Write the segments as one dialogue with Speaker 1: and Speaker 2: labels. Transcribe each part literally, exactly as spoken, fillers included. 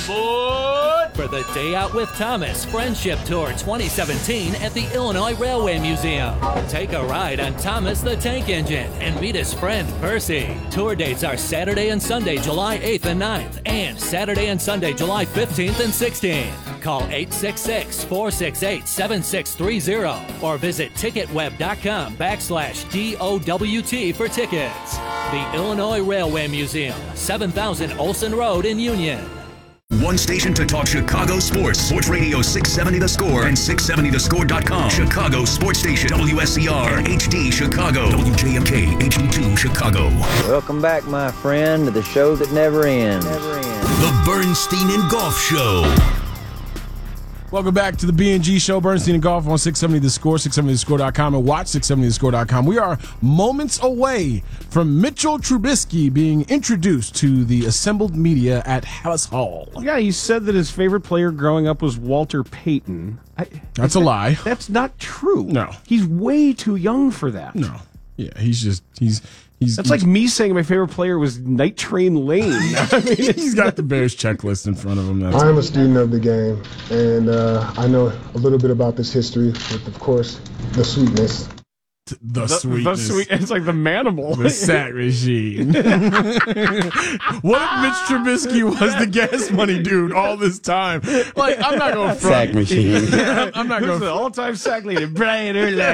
Speaker 1: for the Day Out with Thomas Friendship Tour twenty seventeen at the Illinois Railway Museum. Take a ride on Thomas the Tank Engine and meet his friend Percy. Tour dates are Saturday and Sunday, July eighth and ninth, and Saturday and Sunday, July fifteenth and sixteenth. Call eight six six, four six eight, seven six three zero or visit ticketweb.com backslash D O W T for tickets. The Illinois Railway Museum, seven thousand Olson Road in Union.
Speaker 2: One station to talk Chicago sports. Sports Radio six seventy The Score and six seventy the score dot com. Chicago Sports Station. W S C R H D Chicago. W J M K H D two Chicago.
Speaker 3: Welcome back, my friend, to the show that never ends. Never ends.
Speaker 2: The Bernstein and Golf Show.
Speaker 4: Welcome back to the B and G Show, Bernstein and Golf on six seventy The Score, six seventy the score dot com, and watch six seventy the score dot com. We are moments away from Mitchell Trubisky being introduced to the assembled media at Hallis Hall.
Speaker 5: Yeah, he said that his favorite player growing up was Walter Payton. I,
Speaker 4: That's a lie.
Speaker 5: That's not true.
Speaker 4: No.
Speaker 5: He's way too young for that.
Speaker 4: No. Yeah, he's just, he's, he's.
Speaker 5: That's
Speaker 4: he's,
Speaker 5: like me saying my favorite player was Night Train Lane. I mean,
Speaker 4: he's got the Bears checklist in front of him. That's
Speaker 6: I'm a student of the game, and uh, I know a little bit about this history with, of course, the sweetness.
Speaker 4: The,
Speaker 5: the
Speaker 4: sweetness.
Speaker 5: The sweet, it's like the manimal.
Speaker 4: The sack regime. What if Mitch Trubisky was the gas money dude all this time? Like, I'm not going to front.
Speaker 7: Sack machine.
Speaker 4: I'm, I'm not going
Speaker 5: to. All-time sack leader, Brian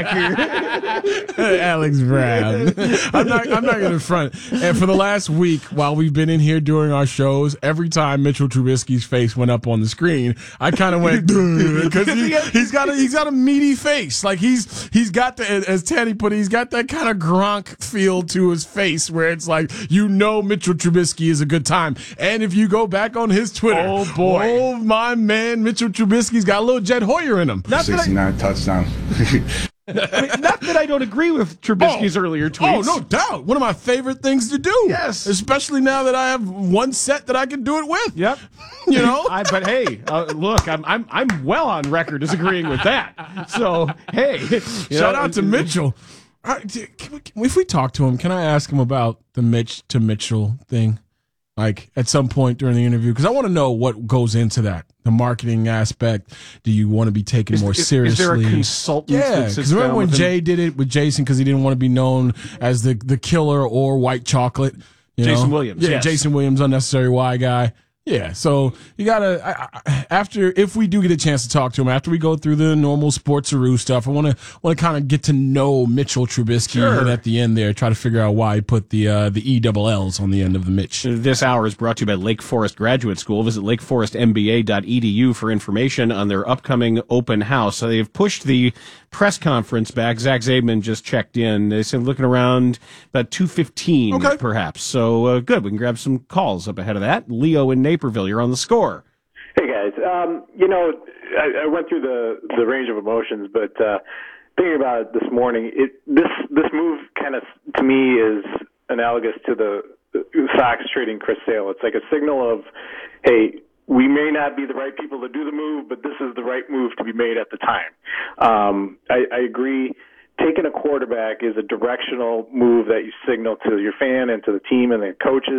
Speaker 5: Urlacher.
Speaker 4: Alex Brown. I'm not, I'm not going to front. And for the last week, while we've been in here doing our shows, every time Mitchell Trubisky's face went up on the screen, I kind of went, because he, he's got a, he's got a meaty face. Like, he's, he's got the, as Ted he put it, he's got that kind of Gronk feel to his face where it's like, you know, Mitchell Trubisky is a good time. And if you go back on his Twitter,
Speaker 5: oh boy,
Speaker 4: oh my man, Mitchell Trubisky's got a little Jed Hoyer in him.
Speaker 7: sixty-nine touchdown.
Speaker 5: I mean, not that I don't agree with Trubisky's
Speaker 4: oh,
Speaker 5: earlier tweets.
Speaker 4: Oh, no doubt. One of my favorite things to do.
Speaker 5: Yes.
Speaker 4: Especially now that I have one set that I can do it with.
Speaker 5: Yep.
Speaker 4: You know?
Speaker 5: I, but hey, uh, look, I'm I'm I'm well on record disagreeing with that. So, hey.
Speaker 4: Shout
Speaker 5: know,
Speaker 4: out to Mitchell. If we talk to him, can I ask him about the Mitch to Mitchell thing? Like, at some point during the interview? Because I want to know what goes into that. The marketing aspect. Do you want to be taken
Speaker 5: is,
Speaker 4: more
Speaker 5: is,
Speaker 4: seriously?
Speaker 5: Is there a consultant?
Speaker 4: Yeah, because remember when Jay did it with Jason because he didn't want to be known as the, the killer or white chocolate? You
Speaker 5: Jason
Speaker 4: know?
Speaker 5: Williams.
Speaker 4: Yeah,
Speaker 5: yes.
Speaker 4: Jason Williams, unnecessary Y guy. Yeah, so you gotta I, I, after if we do get a chance to talk to him after we go through the normal sportsaroo stuff, I want to want to kind of get to know Mitchell Trubisky,
Speaker 5: sure.
Speaker 4: And at the end there, try to figure out why he put the uh, the E double L's on the end of the Mitch.
Speaker 5: This hour is brought to you by Lake Forest Graduate School. Visit lake forest m b a dot e d u for information on their upcoming open house. So they've pushed the press conference back. Zach Zabman just checked in. They said looking around about two fifteen,
Speaker 4: okay.
Speaker 5: perhaps. So uh, good. We can grab some calls up ahead of that. Leo in Naperville, you're on the Score.
Speaker 8: Hey guys, um, you know, I, I went through the the range of emotions, but uh, thinking about it this morning, it this this move kind of to me is analogous to the Sox trading Chris Sale. It's like a signal of, hey, we may not be the right people to do the move, but this is the right move to be made at the time. Um, I, I agree. Taking a quarterback is a directional move that you signal to your fan and to the team and the coaches.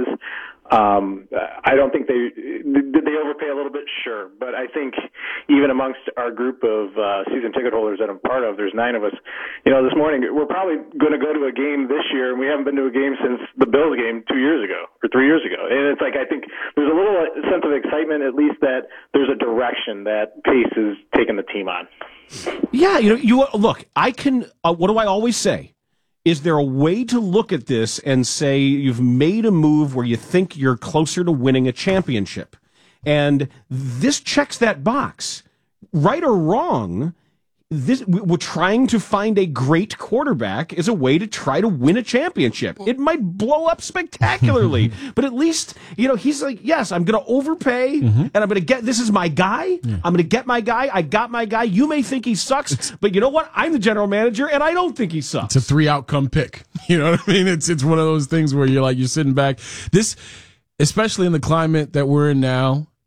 Speaker 8: Um, I don't think they did they overpay a little bit, sure, but I think even amongst our group of uh, season ticket holders that I'm part of, there's nine of us. You know, this morning we're probably going to go to a game this year, and we haven't been to a game since the Bills game two years ago or three years ago. And it's like I think there's a little sense of excitement, at least that there's a direction that Pace is taking the team on.
Speaker 5: Yeah, you know, you look. I can. Uh, what do I always say? Is there a way to look at this and say you've made a move where you think you're closer to winning a championship? And this checks that box. Right or wrong, this we're trying to find a great quarterback as a way to try to win a championship. It might blow up spectacularly, but at least, you know, he's like, yes, I'm going to overpay, mm-hmm. and I'm going to get, this is my guy. Yeah. I'm going to get my guy. I got my guy. You may think he sucks, it's, but you know what? I'm the general manager, and I don't think he sucks.
Speaker 4: It's a three outcome pick. You know what I mean? It's it's one of those things where you're like, you're sitting back. This, especially in the climate that we're in now,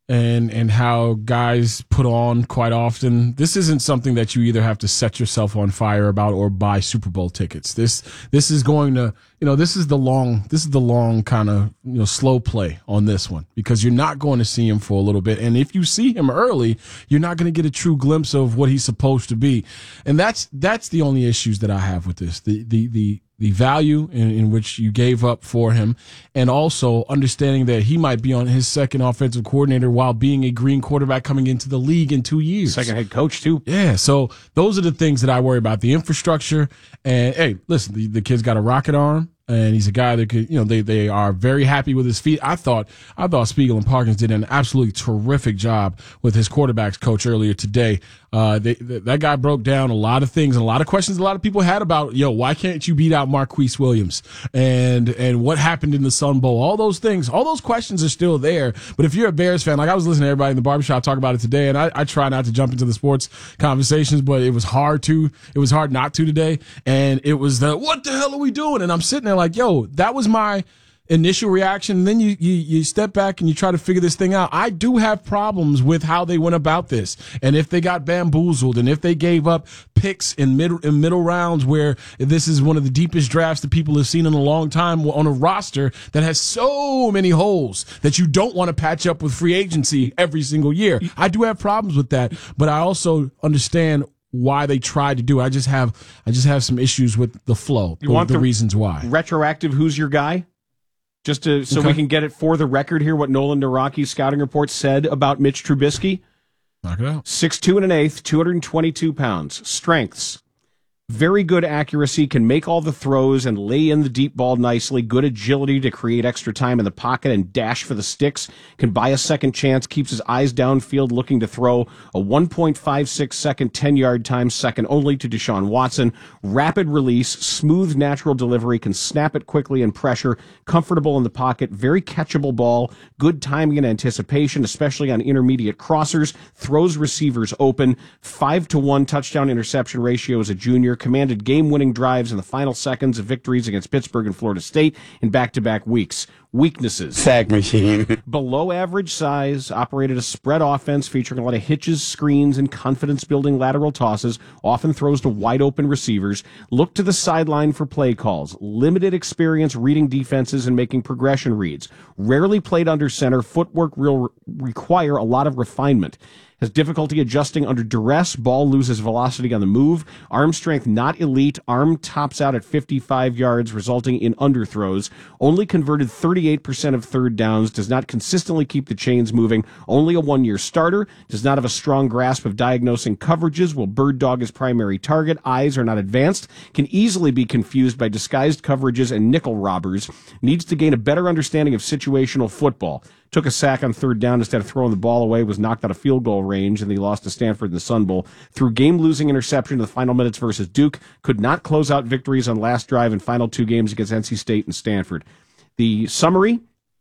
Speaker 4: and and how guys put on quite often. This isn't something that you either have to set yourself on fire about or buy Super Bowl tickets. This this is going to, you know, this is the long this is the long kind of, you know, slow play on this one, because you're not going to see him for a little bit, and if you see him early, you're not going to get a true glimpse of what he's supposed to be. And that's that's the only issues that I have with this. The the the the value in, in which you gave up for him, and also understanding that he might be on his second offensive coordinator while being a green quarterback coming into the league in two years.
Speaker 5: Second head coach, too.
Speaker 4: Yeah, so those are the things that I worry about, the infrastructure. And, hey, listen, the, the kid's got a rocket arm. And he's a guy that could, you know, they, they are very happy with his feet. I thought, I thought Spiegel and Parkins did an absolutely terrific job with his quarterbacks coach earlier today. Uh, they, that guy broke down a lot of things and a lot of questions a lot of people had about, yo, why can't you beat out Marquise Williams? And, and what happened in the Sun Bowl? All those things, all those questions are still there. But if you're a Bears fan, like I was listening to everybody in the barbershop talk about it today, and I, I try not to jump into the sports conversations, but it was hard to, it was hard not to today. And it was the, what the hell are we doing? And I'm sitting there like, yo, that was my initial reaction. And then you, you, you step back and you try to figure this thing out. I do have problems with how they went about this. And if they got bamboozled, and if they gave up picks in middle, in middle rounds, where this is one of the deepest drafts that people have seen in a long time on a roster that has so many holes that you don't want to patch up with free agency every single year. I do have problems with that, but I also understand why they tried to do it. I just have, I just have some issues with the flow.
Speaker 5: You want
Speaker 4: the,
Speaker 5: the
Speaker 4: reasons why.
Speaker 5: Retroactive, who's your guy? Just to, so
Speaker 4: okay.
Speaker 5: we can get it for the record here, what Nolan Naraki's scouting report said about Mitch Trubisky.
Speaker 4: Knock it out.
Speaker 5: six two and an eighth, two hundred twenty-two pounds. Strengths. Very good accuracy, can make all the throws and lay in the deep ball nicely. Good agility to create extra time in the pocket and dash for the sticks. Can buy a second chance, keeps his eyes downfield looking to throw. A one point five six second ten-yard time, second only to Deshaun Watson. Rapid release, smooth natural delivery, can snap it quickly and pressure. Comfortable in the pocket, very catchable ball. Good timing and anticipation, especially on intermediate crossers. Throws receivers open. five to one touchdown interception ratio as a junior. Commanded game-winning drives in the final seconds of victories against Pittsburgh and Florida State in back-to-back weeks. Weaknesses.
Speaker 7: Sack machine.
Speaker 5: Below average size, operated a spread offense featuring a lot of hitches, screens, and confidence-building lateral tosses, often throws to wide-open receivers. Look to the sideline for play calls. Limited experience reading defenses and making progression reads. Rarely played under center. Footwork will require a lot of refinement. Has difficulty adjusting under duress. Ball loses velocity on the move. Arm strength not elite. Arm tops out at fifty-five yards, resulting in underthrows. Only converted thirty-eight percent of third downs. Does not consistently keep the chains moving. Only a one-year starter. Does not have a strong grasp of diagnosing coverages. Will bird dog his primary target. Eyes are not advanced. Can easily be confused by disguised coverages and nickel robbers. Needs to gain a better understanding of situational football. Took a sack on third down instead of throwing the ball away, was knocked out of field goal range, and they lost to Stanford in the Sun Bowl. Threw game-losing interception in the final minutes versus Duke. Could not close out victories on last drive and final two games against N C State and Stanford. The summary,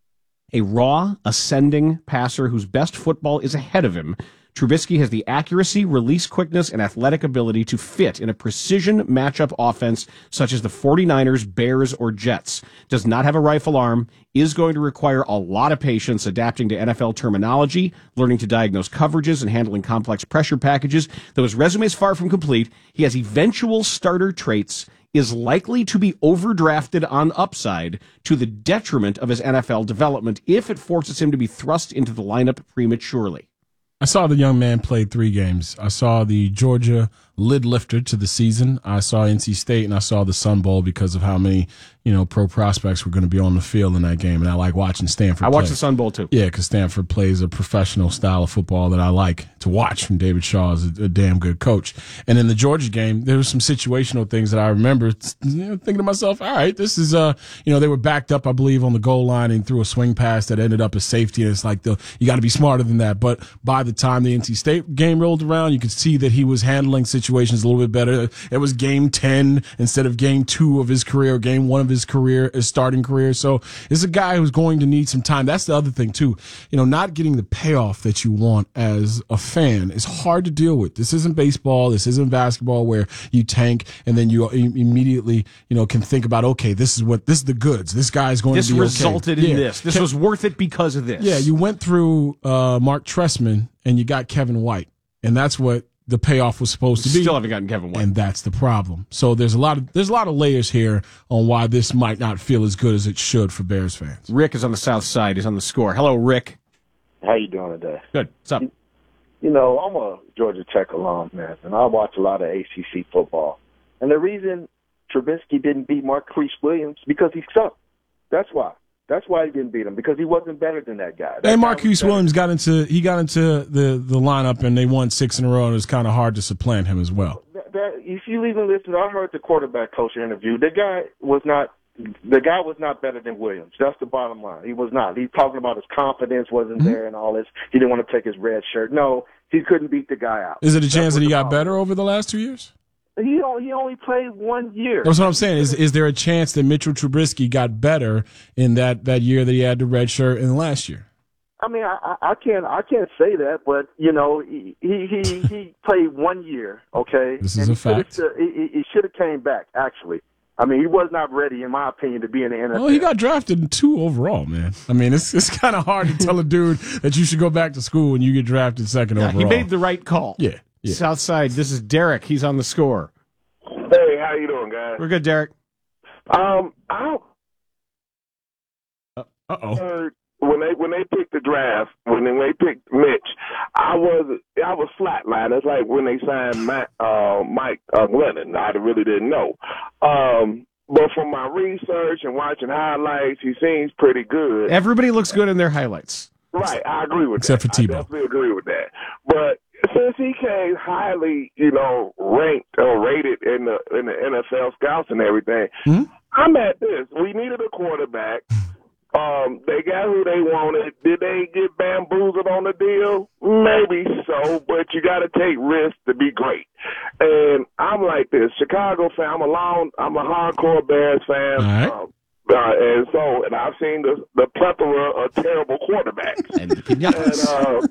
Speaker 5: a raw, ascending passer whose best football is ahead of him. Trubisky has the accuracy, release quickness, and athletic ability to fit in a precision matchup offense such as the 49ers, Bears, or Jets. Does not have a rifle arm, is going to require a lot of patience adapting to N F L terminology, learning to diagnose coverages, and handling complex pressure packages. Though his resume is far from complete, he has eventual starter traits, is likely to be overdrafted on upside to the detriment of his N F L development if it forces him to be thrust into the lineup prematurely.
Speaker 4: I saw the young man play three games. I saw the Georgia lid lifter to the season. I saw N C State, and I saw the Sun Bowl because of how many, you know, pro prospects were going to be on the field in that game. And I like watching Stanford
Speaker 5: I
Speaker 4: play.
Speaker 5: watched the Sun Bowl, too.
Speaker 4: Yeah, because Stanford plays a professional style of football that I like to watch, and David Shaw is a, a damn good coach. And in the Georgia game, there was some situational things that I remember, you know, thinking to myself, all right, this is, uh, you know, they were backed up, I believe, on the goal line and threw a swing pass that ended up as safety. And it's like, the, you got to be smarter than that. But by the time the N C State game rolled around, you could see that he was handling situations situation is a little bit better. It was game ten instead of game two of his career, or game one of his career, his starting career. So it's a guy who's going to need some time. That's the other thing too. You know, not getting the payoff that you want as a fan is hard to deal with. This isn't baseball. This isn't basketball where you tank and then you immediately, you know, can think about, okay, this is what, this is the goods. This guy's going
Speaker 5: this
Speaker 4: to be
Speaker 5: resulted
Speaker 4: okay.
Speaker 5: in
Speaker 4: yeah.
Speaker 5: this. This was worth it because of this.
Speaker 4: Yeah, you went through uh, Mark Trestman and you got Kevin White, and that's what the payoff was supposed to be.
Speaker 5: Still haven't gotten Kevin White,
Speaker 4: and that's the problem. So there's a lot of there's a lot of layers here on why this might not feel as good as it should for Bears fans.
Speaker 5: Rick is on the south side. He's on the score. Hello, Rick.
Speaker 7: How you doing today?
Speaker 5: Good. What's up?
Speaker 7: You know, I'm a Georgia Tech alum, man, and I watch a lot of A C C football. And the reason Trubisky didn't beat Marquise Williams because he sucked. That's why. That's why he didn't beat him, because he wasn't better than that guy. That
Speaker 4: and
Speaker 7: guy
Speaker 4: Marquise Williams got into he got into the, the lineup and they won six in a row, and it was kind of hard to supplant him as well.
Speaker 7: That, that, if you even listen, I heard the quarterback coach interview. The guy was not the guy was not better than Williams. That's the bottom line. He was not. He's talking about his confidence wasn't mm-hmm. there and all this. He didn't want to take his red shirt. No, he couldn't beat the guy out.
Speaker 4: Is it a chance
Speaker 7: That's
Speaker 4: that he got
Speaker 7: problem.
Speaker 4: better over the last two years?
Speaker 7: He only, he only played one year.
Speaker 4: That's what I'm saying. Is is there a chance that Mitchell Trubisky got better in that, that year that he had the red shirt in last year?
Speaker 7: I mean, I, I can't I can't say that, but you know, he he he, he played one year. Okay,
Speaker 4: this is
Speaker 7: and
Speaker 4: a fact.
Speaker 7: He, he should have came back. Actually, I mean, he was not ready, in my opinion, to be in the N F L.
Speaker 4: Well, he got drafted in two overall, man. I mean, it's it's kind of hard to tell a dude that you should go back to school when you get drafted second
Speaker 5: yeah,
Speaker 4: overall.
Speaker 5: He made the right call.
Speaker 4: Yeah, yeah.
Speaker 5: South side. This is Derek. He's on the score.
Speaker 9: Hey, how you doing, guys?
Speaker 5: We're good, Derek.
Speaker 9: Um, I
Speaker 4: uh oh.
Speaker 9: heard when they when they picked the draft, when they, when they picked Mitch, I was I was flatlined. It's like when they signed Matt, uh, Mike uh, Glennon. I really didn't know. Um, but from my research and watching highlights, he seems pretty good.
Speaker 5: Everybody looks good in their highlights.
Speaker 9: Right, I agree with
Speaker 4: Except
Speaker 9: that.
Speaker 4: for Tebow.
Speaker 9: I definitely agree with that. But since he came highly, you know, ranked or rated in the in the N F L scouts and everything,
Speaker 4: mm-hmm.
Speaker 9: I'm at this. We needed a quarterback. Um, they got who they wanted. Did they get bamboozled on the deal? Maybe so, but you got to take risks to be great. And I'm like this, Chicago fan. I'm a long, I'm a hardcore Bears fan.
Speaker 4: All right.
Speaker 9: Um, Uh, and so, and I've seen the the plethora of terrible quarterbacks.
Speaker 5: And the pinatas.
Speaker 9: And, uh,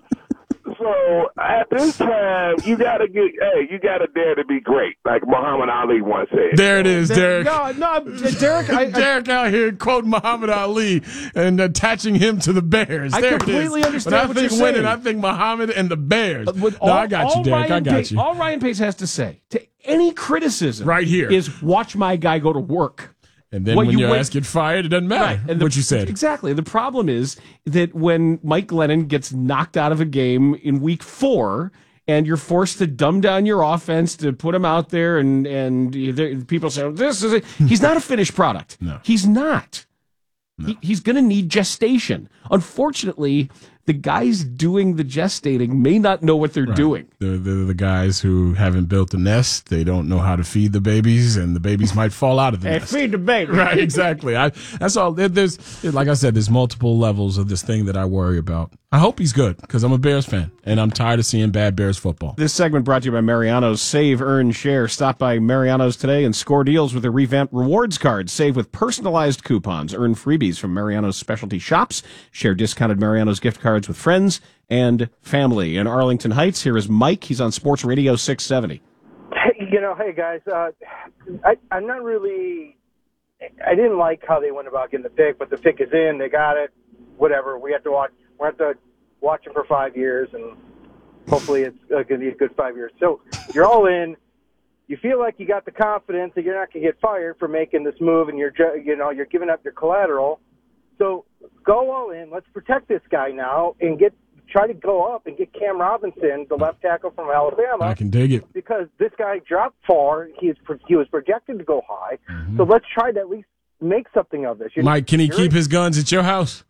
Speaker 9: so at this time, you gotta get, hey, you gotta dare to be great, like Muhammad Ali once said.
Speaker 4: There it is, Derek.
Speaker 5: No, no, Derek. I,
Speaker 4: Derek out here quoting Muhammad Ali and attaching him to the Bears.
Speaker 5: I
Speaker 4: there
Speaker 5: completely
Speaker 4: it is.
Speaker 5: understand
Speaker 4: When I
Speaker 5: what
Speaker 4: think
Speaker 5: you're
Speaker 4: winning,
Speaker 5: saying.
Speaker 4: I think Muhammad and the Bears.
Speaker 5: With
Speaker 4: no,
Speaker 5: all,
Speaker 4: I got you, Derek.
Speaker 5: Ryan
Speaker 4: I got
Speaker 5: Pace,
Speaker 4: you.
Speaker 5: All Ryan Pace has to say to any criticism
Speaker 4: right here
Speaker 5: is watch my guy go to work.
Speaker 4: And then
Speaker 5: what
Speaker 4: when
Speaker 5: you
Speaker 4: your
Speaker 5: wait,
Speaker 4: ass get fired, it doesn't matter
Speaker 5: right, and the,
Speaker 4: what you said.
Speaker 5: Exactly. The problem is that when Mike Glennon gets knocked out of a game in week four and you're forced to dumb down your offense to put him out there and, and people say, this is a, he's not a finished product.
Speaker 4: No.
Speaker 5: He's not.
Speaker 4: No.
Speaker 5: He, he's going to need gestation. Unfortunately, the guys doing the gestating may not know what they're
Speaker 4: right.
Speaker 5: doing.
Speaker 4: They're, they're the guys who haven't built a nest. They don't know how to feed the babies, and the babies might fall out of the
Speaker 5: Hey,
Speaker 4: nest.
Speaker 5: feed the baby.
Speaker 4: Right, exactly. I, that's all. There, there's, like I said, there's multiple levels of this thing that I worry about. I hope he's good because I'm a Bears fan, and I'm tired of seeing bad Bears football.
Speaker 5: This segment brought to you by Mariano's. Save, earn, share. Stop by Mariano's today and score deals with their revamped rewards card. Save with personalized coupons. Earn freebies from Mariano's specialty shops. Share discounted Mariano's gift cards with friends and family. In Arlington Heights, here is Mike. He's on Sports Radio six seventy.
Speaker 10: Hey, you know, hey, guys, uh, I, I'm not really – I didn't like how they went about getting the pick, but the pick is in. They got it. Whatever. We have to watch – we're going to have to watch it for five years, and hopefully it's uh, going to be a good five years. So you're all in. You feel like you got the confidence that you're not going to get fired for making this move, and you're, you know, you're giving up your collateral. So go all in. Let's protect this guy now and get try to go up and get Cam Robinson, the left tackle from Alabama.
Speaker 4: I can dig it.
Speaker 10: Because this guy dropped far. He, is, he was projected to go high.
Speaker 4: Mm-hmm.
Speaker 10: So let's try to at least make something of this. You're
Speaker 4: Mike, can he keep his guns at your house?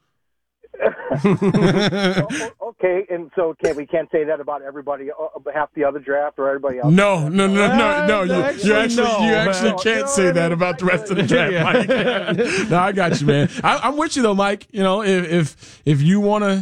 Speaker 10: Okay, and so can we can't say that about everybody, uh, half the other draft or everybody else?
Speaker 4: No, no, no, no, no. You,
Speaker 5: actually,
Speaker 4: you actually,
Speaker 5: no.
Speaker 4: you actually
Speaker 10: No,
Speaker 4: can't
Speaker 10: no,
Speaker 4: say
Speaker 10: I
Speaker 4: that
Speaker 10: mean,
Speaker 4: about the rest of the draft, Mike. No, I got you, man. I, I'm with you though, Mike. You know, if if if you want to.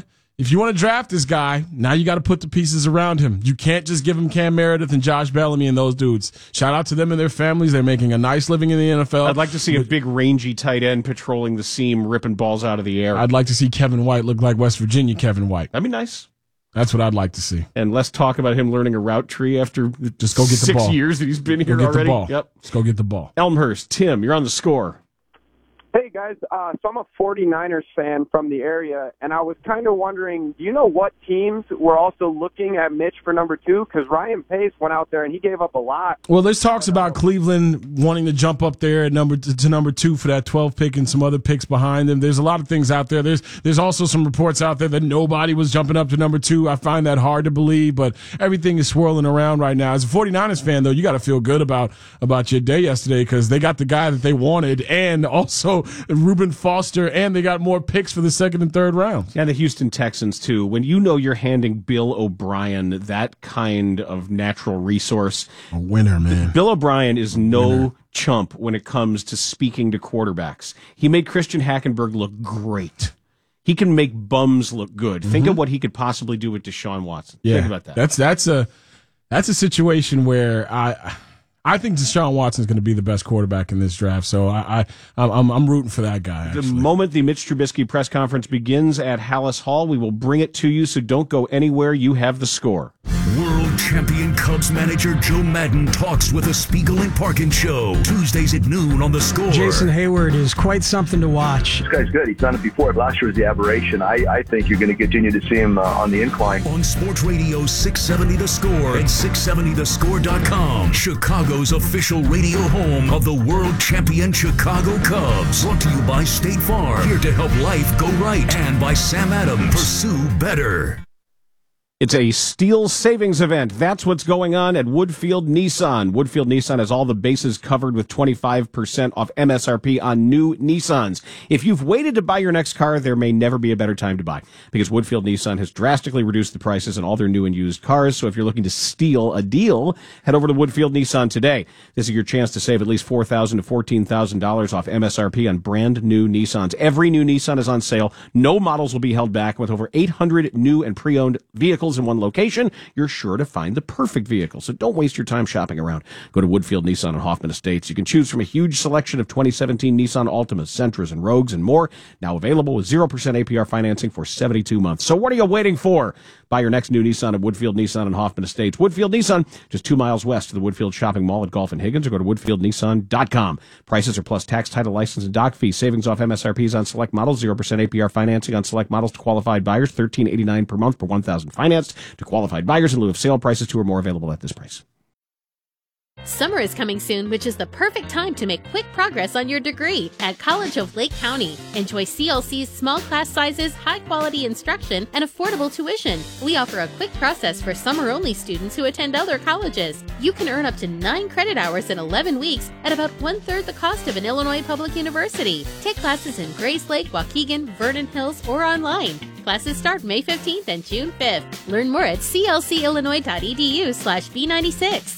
Speaker 4: if you want to draft this guy, now you got to put the pieces around him. You can't just give him Cam Meredith and Josh Bellamy and those dudes. Shout out to them and their families. They're making a nice living in the N F L.
Speaker 5: I'd like to see a big, rangy tight end patrolling the seam, ripping balls out of the air.
Speaker 4: I'd like to see Kevin White look like West Virginia Kevin White.
Speaker 5: That'd be nice.
Speaker 4: That's what I'd like to see.
Speaker 5: And let's talk about him learning a route tree after
Speaker 4: just go get the
Speaker 5: six
Speaker 4: ball.
Speaker 5: years that he's been here
Speaker 4: go get
Speaker 5: already.
Speaker 4: The ball.
Speaker 5: Yep.
Speaker 4: Let's go get the ball.
Speaker 5: Elmhurst, Tim, you're on the score.
Speaker 11: Hey, guys. Uh, so I'm a forty-niners fan from the area, and I was kind of wondering, do you know what teams were also looking at Mitch for number two? Because Ryan Pace went out there, and he gave up a lot.
Speaker 4: Well, there's talks about Cleveland wanting to jump up there at number to, to number two for that twelve pick and some other picks behind them. There's a lot of things out there. There's there's also some reports out there that nobody was jumping up to number two. I find that hard to believe, but everything is swirling around right now. As a forty-niners fan, though, you got to feel good about, about your day yesterday because they got the guy that they wanted and also Reuben Foster, and they got more picks for the second and third rounds.
Speaker 5: Yeah, the Houston Texans, too. When you know you're handing Bill O'Brien that kind of natural resource.
Speaker 4: A winner, man.
Speaker 5: Bill O'Brien is no winner. Chump when it comes to speaking to quarterbacks. He made Christian Hackenberg look great. He can make bums look good. Mm-hmm. Think of what he could possibly do with Deshaun Watson.
Speaker 4: Yeah,
Speaker 5: Think about that.
Speaker 4: That's, that's, a, that's a situation where I... I think Deshaun Watson is going to be the best quarterback in this draft, so I, I, I'm, I'm rooting for that guy. Actually.
Speaker 5: The moment the Mitch Trubisky press conference begins at Hallis Hall, we will bring it to you, so don't go anywhere. You have the score.
Speaker 2: World champion Cubs manager Joe Madden talks with the Spiegel and Parkin Show, Tuesdays at noon on The Score.
Speaker 12: Jason Hayward is quite something to watch.
Speaker 13: This guy's good. He's done it before. Last year was the aberration. I, I think you're going to continue to see him uh, on the incline.
Speaker 2: On Sports Radio six seventy The Score and six seventy the score dot com, Chicago's official radio home of the world champion Chicago Cubs. Brought to you by State Farm, here to help life go right, and by Sam Adams, pursue better.
Speaker 5: It's a steel savings event. That's what's going on at Woodfield Nissan. Woodfield Nissan has all the bases covered with twenty-five percent off M S R P on new Nissans. If you've waited to buy your next car, there may never be a better time to buy, because Woodfield Nissan has drastically reduced the prices on all their new and used cars. So if you're looking to steal a deal, head over to Woodfield Nissan today. This is your chance to save at least four thousand dollars to fourteen thousand dollars off M S R P on brand new Nissans. Every new Nissan is on sale. No models will be held back. With over eight hundred new and pre-owned vehicles in one location, you're sure to find the perfect vehicle. So don't waste your time shopping around. Go to Woodfield Nissan on Hoffman Estates. You can choose from a huge selection of twenty seventeen Nissan Altimas, Sentras, and Rogues, and more. Now available with zero percent A P R financing for seventy-two months. So what are you waiting for? Buy your next new Nissan at Woodfield Nissan on Hoffman Estates. Woodfield Nissan, just two miles west of the Woodfield Shopping Mall at Gulf and Higgins, or go to woodfield nissan dot com. Prices are plus tax, title, license, and dock fees. Savings off M S R Ps on select models, zero percent A P R financing on select models to qualified buyers, thirteen eighty-nine per month per one thousand financed to qualified buyers in lieu of sale prices. Two or more available at this price.
Speaker 14: Summer is coming soon, which is the perfect time to make quick progress on your degree at College of Lake County. Enjoy C L C's small class sizes, high-quality instruction, and affordable tuition. We offer a quick process for summer-only students who attend other colleges. You can earn up to nine credit hours in eleven weeks at about one-third the cost of an Illinois public university. Take classes in Grace Lake, Waukegan, Vernon Hills, or online. Classes start May fifteenth and June fifth. Learn more at c l c illinois dot e d u slash b ninety-six.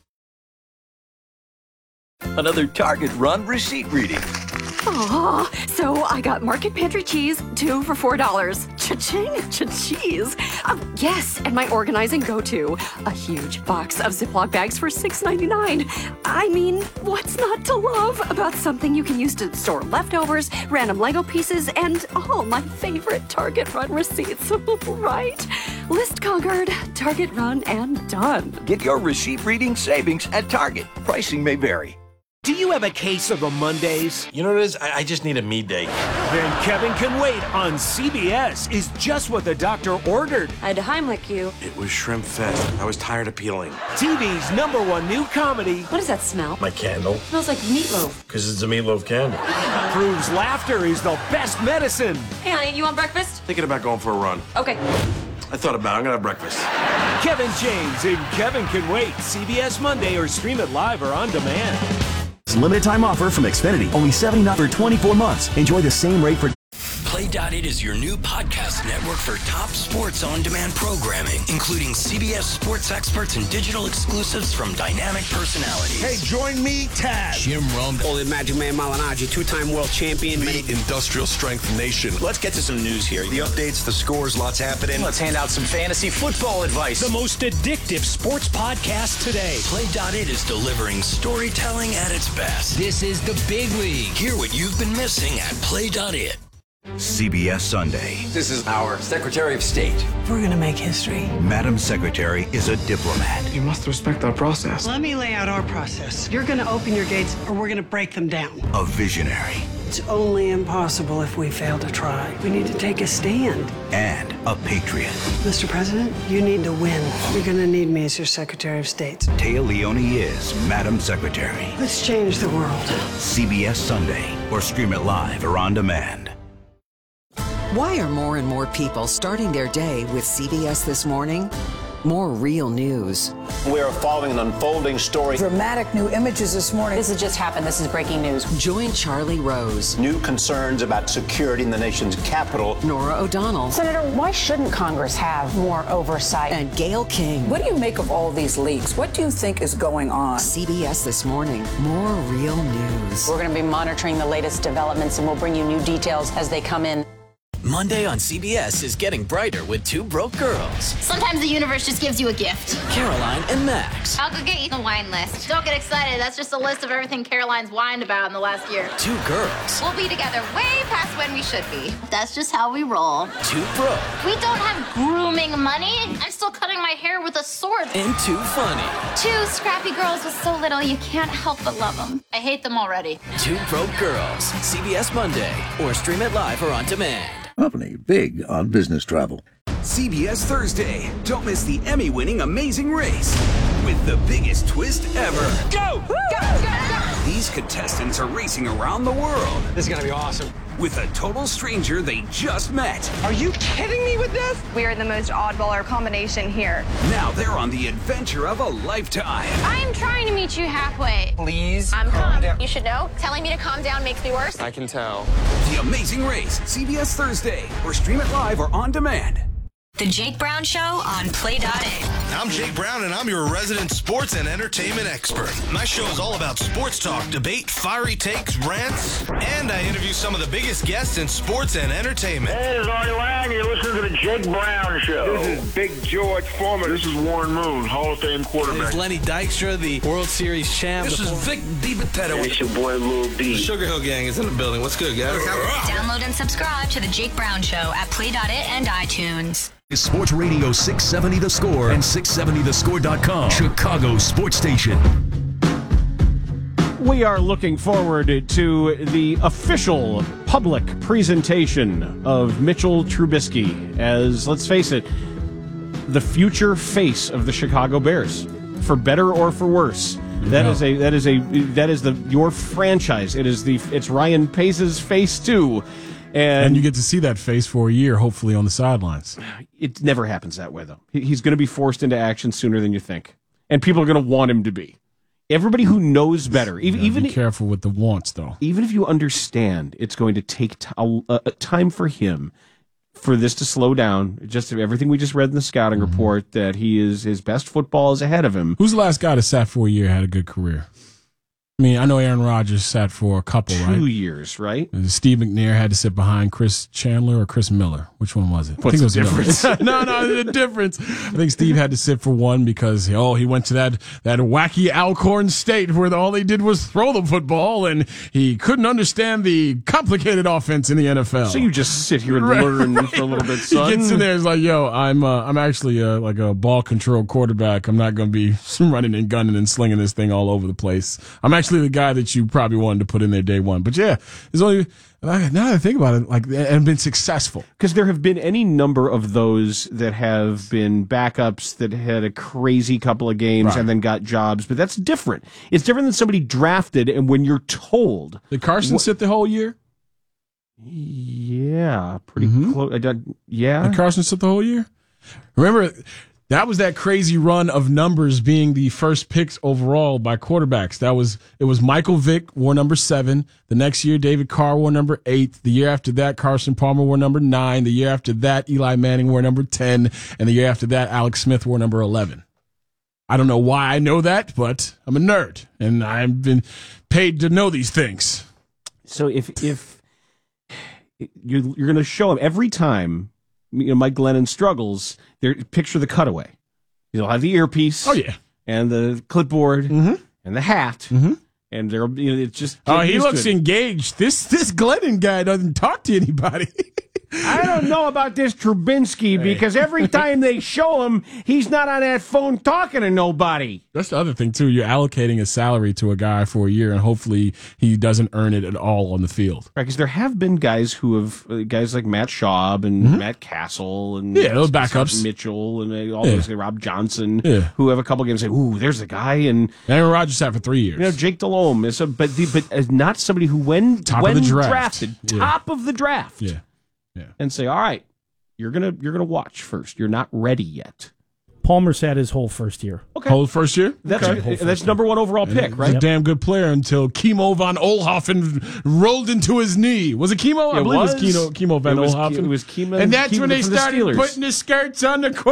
Speaker 15: Another Target Run receipt reading.
Speaker 16: Oh, so I got Market Pantry cheese, two for four dollars. Cha-ching, cha-cheese. Oh, yes, and my organizing go-to, a huge box of Ziploc bags for six ninety-nine. I mean, what's not to love about something you can use to store leftovers, random Lego pieces, and all my favorite Target Run receipts, right? List conquered, Target Run, and done.
Speaker 15: Get your receipt reading savings at Target. Pricing may vary.
Speaker 17: Do you have a case of a Mondays?
Speaker 18: You know what it is? I, I just need a me day.
Speaker 17: Then Kevin Can Wait on C B S is just what the doctor ordered.
Speaker 19: I had to Heimlich you.
Speaker 18: It was Shrimp Fest. I was tired of peeling.
Speaker 17: T V's number one new comedy.
Speaker 19: What does that smell?
Speaker 18: My candle.
Speaker 19: It smells like meatloaf.
Speaker 18: Because it's a meatloaf candle.
Speaker 17: Proves laughter is the best medicine.
Speaker 19: Hey, honey, you want breakfast?
Speaker 18: Thinking about going for a run.
Speaker 19: Okay.
Speaker 18: I thought about it. I'm going to have breakfast.
Speaker 17: Kevin James in Kevin Can Wait. C B S Monday, or stream it live or on demand.
Speaker 20: Limited time offer from Xfinity. Only seventy-nine dollars for twenty-four months. Enjoy the same rate for...
Speaker 2: Play
Speaker 20: Play.it is your new podcast network for top sports-on-demand programming, including C B S sports experts and digital exclusives from dynamic personalities.
Speaker 21: Hey, join me, Taz.
Speaker 20: Jim Rome.
Speaker 21: Oh, the Magic Man Malignaggi, two-time world champion.
Speaker 18: The Industrial Strength Nation.
Speaker 21: Let's get to some news here.
Speaker 18: The updates, the scores, lots happening.
Speaker 21: Let's hand out some fantasy football advice.
Speaker 20: The most addictive sports podcast today. Play.it is delivering storytelling at its best. This is the big league. Hear what you've been missing at Play.it.
Speaker 2: C B S Sunday.
Speaker 15: This is our Secretary of State.
Speaker 22: We're going to make history.
Speaker 2: Madam Secretary is a diplomat.
Speaker 23: You must respect our process.
Speaker 22: Let me lay out our process. You're going to open your gates or we're going to break them down.
Speaker 2: A visionary.
Speaker 22: It's only impossible if we fail to try. We need to take a stand.
Speaker 2: And a patriot.
Speaker 22: Mister President, you need to win. You're going to need me as your Secretary of State.
Speaker 2: Taya Leone is Madam Secretary.
Speaker 22: Let's change the world.
Speaker 2: C B S Sunday, or stream it live or on demand.
Speaker 24: Why are more and more people starting their day with C B S This Morning? More real news.
Speaker 25: We are following an unfolding story.
Speaker 22: Dramatic new images this morning.
Speaker 26: This has just happened. This is breaking news.
Speaker 24: Join Charlie Rose.
Speaker 25: New concerns about security in the nation's capital.
Speaker 24: Nora O'Donnell.
Speaker 26: Senator, why shouldn't Congress have more oversight?
Speaker 24: And Gayle King.
Speaker 22: What do you make of all these leaks? What do you think is going on?
Speaker 24: C B S This Morning. More real news.
Speaker 26: We're going to be monitoring the latest developments, and we'll bring you new details as they come in.
Speaker 20: Monday on C B S is getting brighter with two broke girls.
Speaker 27: Sometimes the universe just gives you a gift.
Speaker 20: Caroline and Max.
Speaker 27: I'll go get you the wine list. Don't get excited. That's just a list of everything Caroline's whined about in the last year.
Speaker 20: Two girls.
Speaker 27: We'll be together way past when we should be. That's just how we roll.
Speaker 20: Two broke.
Speaker 27: We don't have grooming money. I'm still cutting my hair with a sword.
Speaker 20: And two funny.
Speaker 27: Two scrappy girls with so little you can't help but love them. I hate them already.
Speaker 20: Two broke girls. C B S Monday, or stream it live or on demand.
Speaker 28: Company big on business travel.
Speaker 29: C B S Thursday. Don't miss the Emmy-winning Amazing Race with the biggest twist ever. Go! Go! Go! Go! These contestants are racing around the world.
Speaker 21: This is going to be awesome.
Speaker 29: With a total stranger they just met.
Speaker 21: Are you kidding me with this?
Speaker 30: We are the most oddballer combination here.
Speaker 29: Now they're on the adventure of a lifetime.
Speaker 30: I'm trying to meet you halfway.
Speaker 21: Please
Speaker 30: I'm
Speaker 21: calm
Speaker 30: calm.
Speaker 21: down.
Speaker 30: You should know. Telling me to calm down makes me worse.
Speaker 21: I can tell.
Speaker 29: The Amazing Race, C B S Thursday, or stream it live or on demand.
Speaker 31: The Jake Brown Show on Play.it.
Speaker 32: I'm Jake Brown, and I'm your resident sports and entertainment expert. My show is all about sports talk, debate, fiery takes, rants, and I interview some of the biggest guests in sports and entertainment.
Speaker 9: Hey, this is Artie Lang. You're listening to the Jake Brown Show.
Speaker 33: This is Big George Foreman.
Speaker 9: This is Warren Moon, Hall of Fame quarterback.
Speaker 34: This is Lenny Dykstra, the World Series champ.
Speaker 32: This is Vic DiBattista.
Speaker 9: Hey, it's your boy Lil D.
Speaker 32: The Sugar Hill Gang is in the building. What's good, guys?
Speaker 31: Download and subscribe to the Jake Brown Show at Play.it and iTunes.
Speaker 2: Sports Radio six seventy The Score and six seventy the score dot com, Chicago's sports station.
Speaker 5: We are looking forward to the official public presentation of Mitchell Trubisky as, let's face it, the future face of the Chicago Bears, for better or for worse. That
Speaker 4: Yeah.
Speaker 5: is a that is a that is the your franchise. It is the it's Ryan Pace's face too. And,
Speaker 4: and you get to see that face for a year, hopefully, on the sidelines.
Speaker 5: It never happens that way, though. He- He's going to be forced into action sooner than you think. And people are going to want him to be. Everybody who knows better. Even, even
Speaker 4: be careful with the wants, though.
Speaker 5: Even if you understand it's going to take t- a, a time for him for this to slow down, just everything we just read in the scouting mm-hmm. report, that he is his best football is ahead of him.
Speaker 4: Who's the last guy that sat for a year and had a good career? I mean, I know Aaron Rodgers sat for a couple,
Speaker 5: Two
Speaker 4: right?
Speaker 5: Two years, right?
Speaker 4: Steve McNair had to sit behind Chris Chandler or Chris Miller. Which one was it?
Speaker 5: What's
Speaker 4: I think
Speaker 5: the
Speaker 4: it was
Speaker 5: difference?
Speaker 4: no, no, the difference. I think Steve had to sit for one because, oh, he went to that, that wacky Alcorn State where all they did was throw the football, and he couldn't understand the complicated offense in the N F L.
Speaker 5: So you just sit here and right, learn right. for a little bit, son.
Speaker 4: He gets in there and is like, yo, I'm uh, I'm actually uh, like a ball-controlled quarterback. I'm not going to be running and gunning and slinging this thing all over the place. I'm actually the guy that you probably wanted to put in there day one. But yeah, there's only, now that I think about it, like, and been successful.
Speaker 5: Because there have been any number of those that have been backups that had a crazy couple of games right. and then got jobs, but that's different. It's different than somebody drafted, and when you're told.
Speaker 4: Did Carson wh- sit the whole year?
Speaker 5: Yeah, pretty mm-hmm. close. Yeah.
Speaker 4: Did Carson sit the whole year? Remember, That was that crazy run of numbers being the first picks overall by quarterbacks. That was it was Michael Vick wore number seven. The next year, David Carr wore number eight. The year after that, Carson Palmer wore number nine. The year after that, Eli Manning wore number ten. And the year after that, Alex Smith wore number eleven. I don't know why I know that, but I'm a nerd, and I've been paid to know these things.
Speaker 5: So if if you're, you're going to show him every time, you know, Mike Glennon struggles, there, picture the cutaway. He'll have the earpiece.
Speaker 4: Oh, yeah.
Speaker 5: And the clipboard.
Speaker 4: Mm-hmm.
Speaker 5: And the hat.
Speaker 4: Mm-hmm.
Speaker 5: And there, you know, it's just.
Speaker 4: Oh, he looks
Speaker 5: good.
Speaker 4: engaged. This this Glennon guy doesn't talk to anybody.
Speaker 5: I don't know about this Trubinsky because every time they show him, he's not on that phone talking to nobody.
Speaker 4: That's the other thing, too. You're allocating a salary to a guy for a year, and hopefully he doesn't earn it at all on the field.
Speaker 5: Right, because there have been guys who have, uh, guys like Matt Schaub and
Speaker 4: Mm-hmm.
Speaker 5: Matt Castle and
Speaker 4: Yeah, those backups.
Speaker 5: Mitchell and uh, all
Speaker 4: Yeah.
Speaker 5: those, Rob Johnson,
Speaker 4: Yeah.
Speaker 5: who have a couple games say, ooh, there's the guy. And
Speaker 4: Aaron Rodgers sat for three years.
Speaker 5: you know, Jake Delhomme is a, but, the, but as not somebody who, when,
Speaker 4: Top of
Speaker 5: when
Speaker 4: the draft.
Speaker 5: drafted,
Speaker 4: Yeah.
Speaker 5: top of the draft.
Speaker 4: Yeah. Yeah.
Speaker 5: And say, all right, you're gonna you're gonna watch first. You're not ready yet.
Speaker 1: Palmer's had his whole first year.
Speaker 5: Okay,
Speaker 4: Whole first year?
Speaker 5: that's
Speaker 4: Okay.
Speaker 5: a, that's number one overall
Speaker 4: And
Speaker 5: pick,
Speaker 4: he's
Speaker 5: right?
Speaker 4: a damn good player until Chemo von Oelhoffen rolled into his knee. Was it Chemo? I
Speaker 5: It
Speaker 4: believe
Speaker 5: was.
Speaker 4: it was Chemo, Chemo von
Speaker 5: It was
Speaker 4: Oelhoffen.
Speaker 5: Ke- it was Chemo-
Speaker 4: And that's
Speaker 5: Chemo
Speaker 4: when they
Speaker 5: from the
Speaker 4: started
Speaker 5: Steelers.
Speaker 4: putting the skirts on the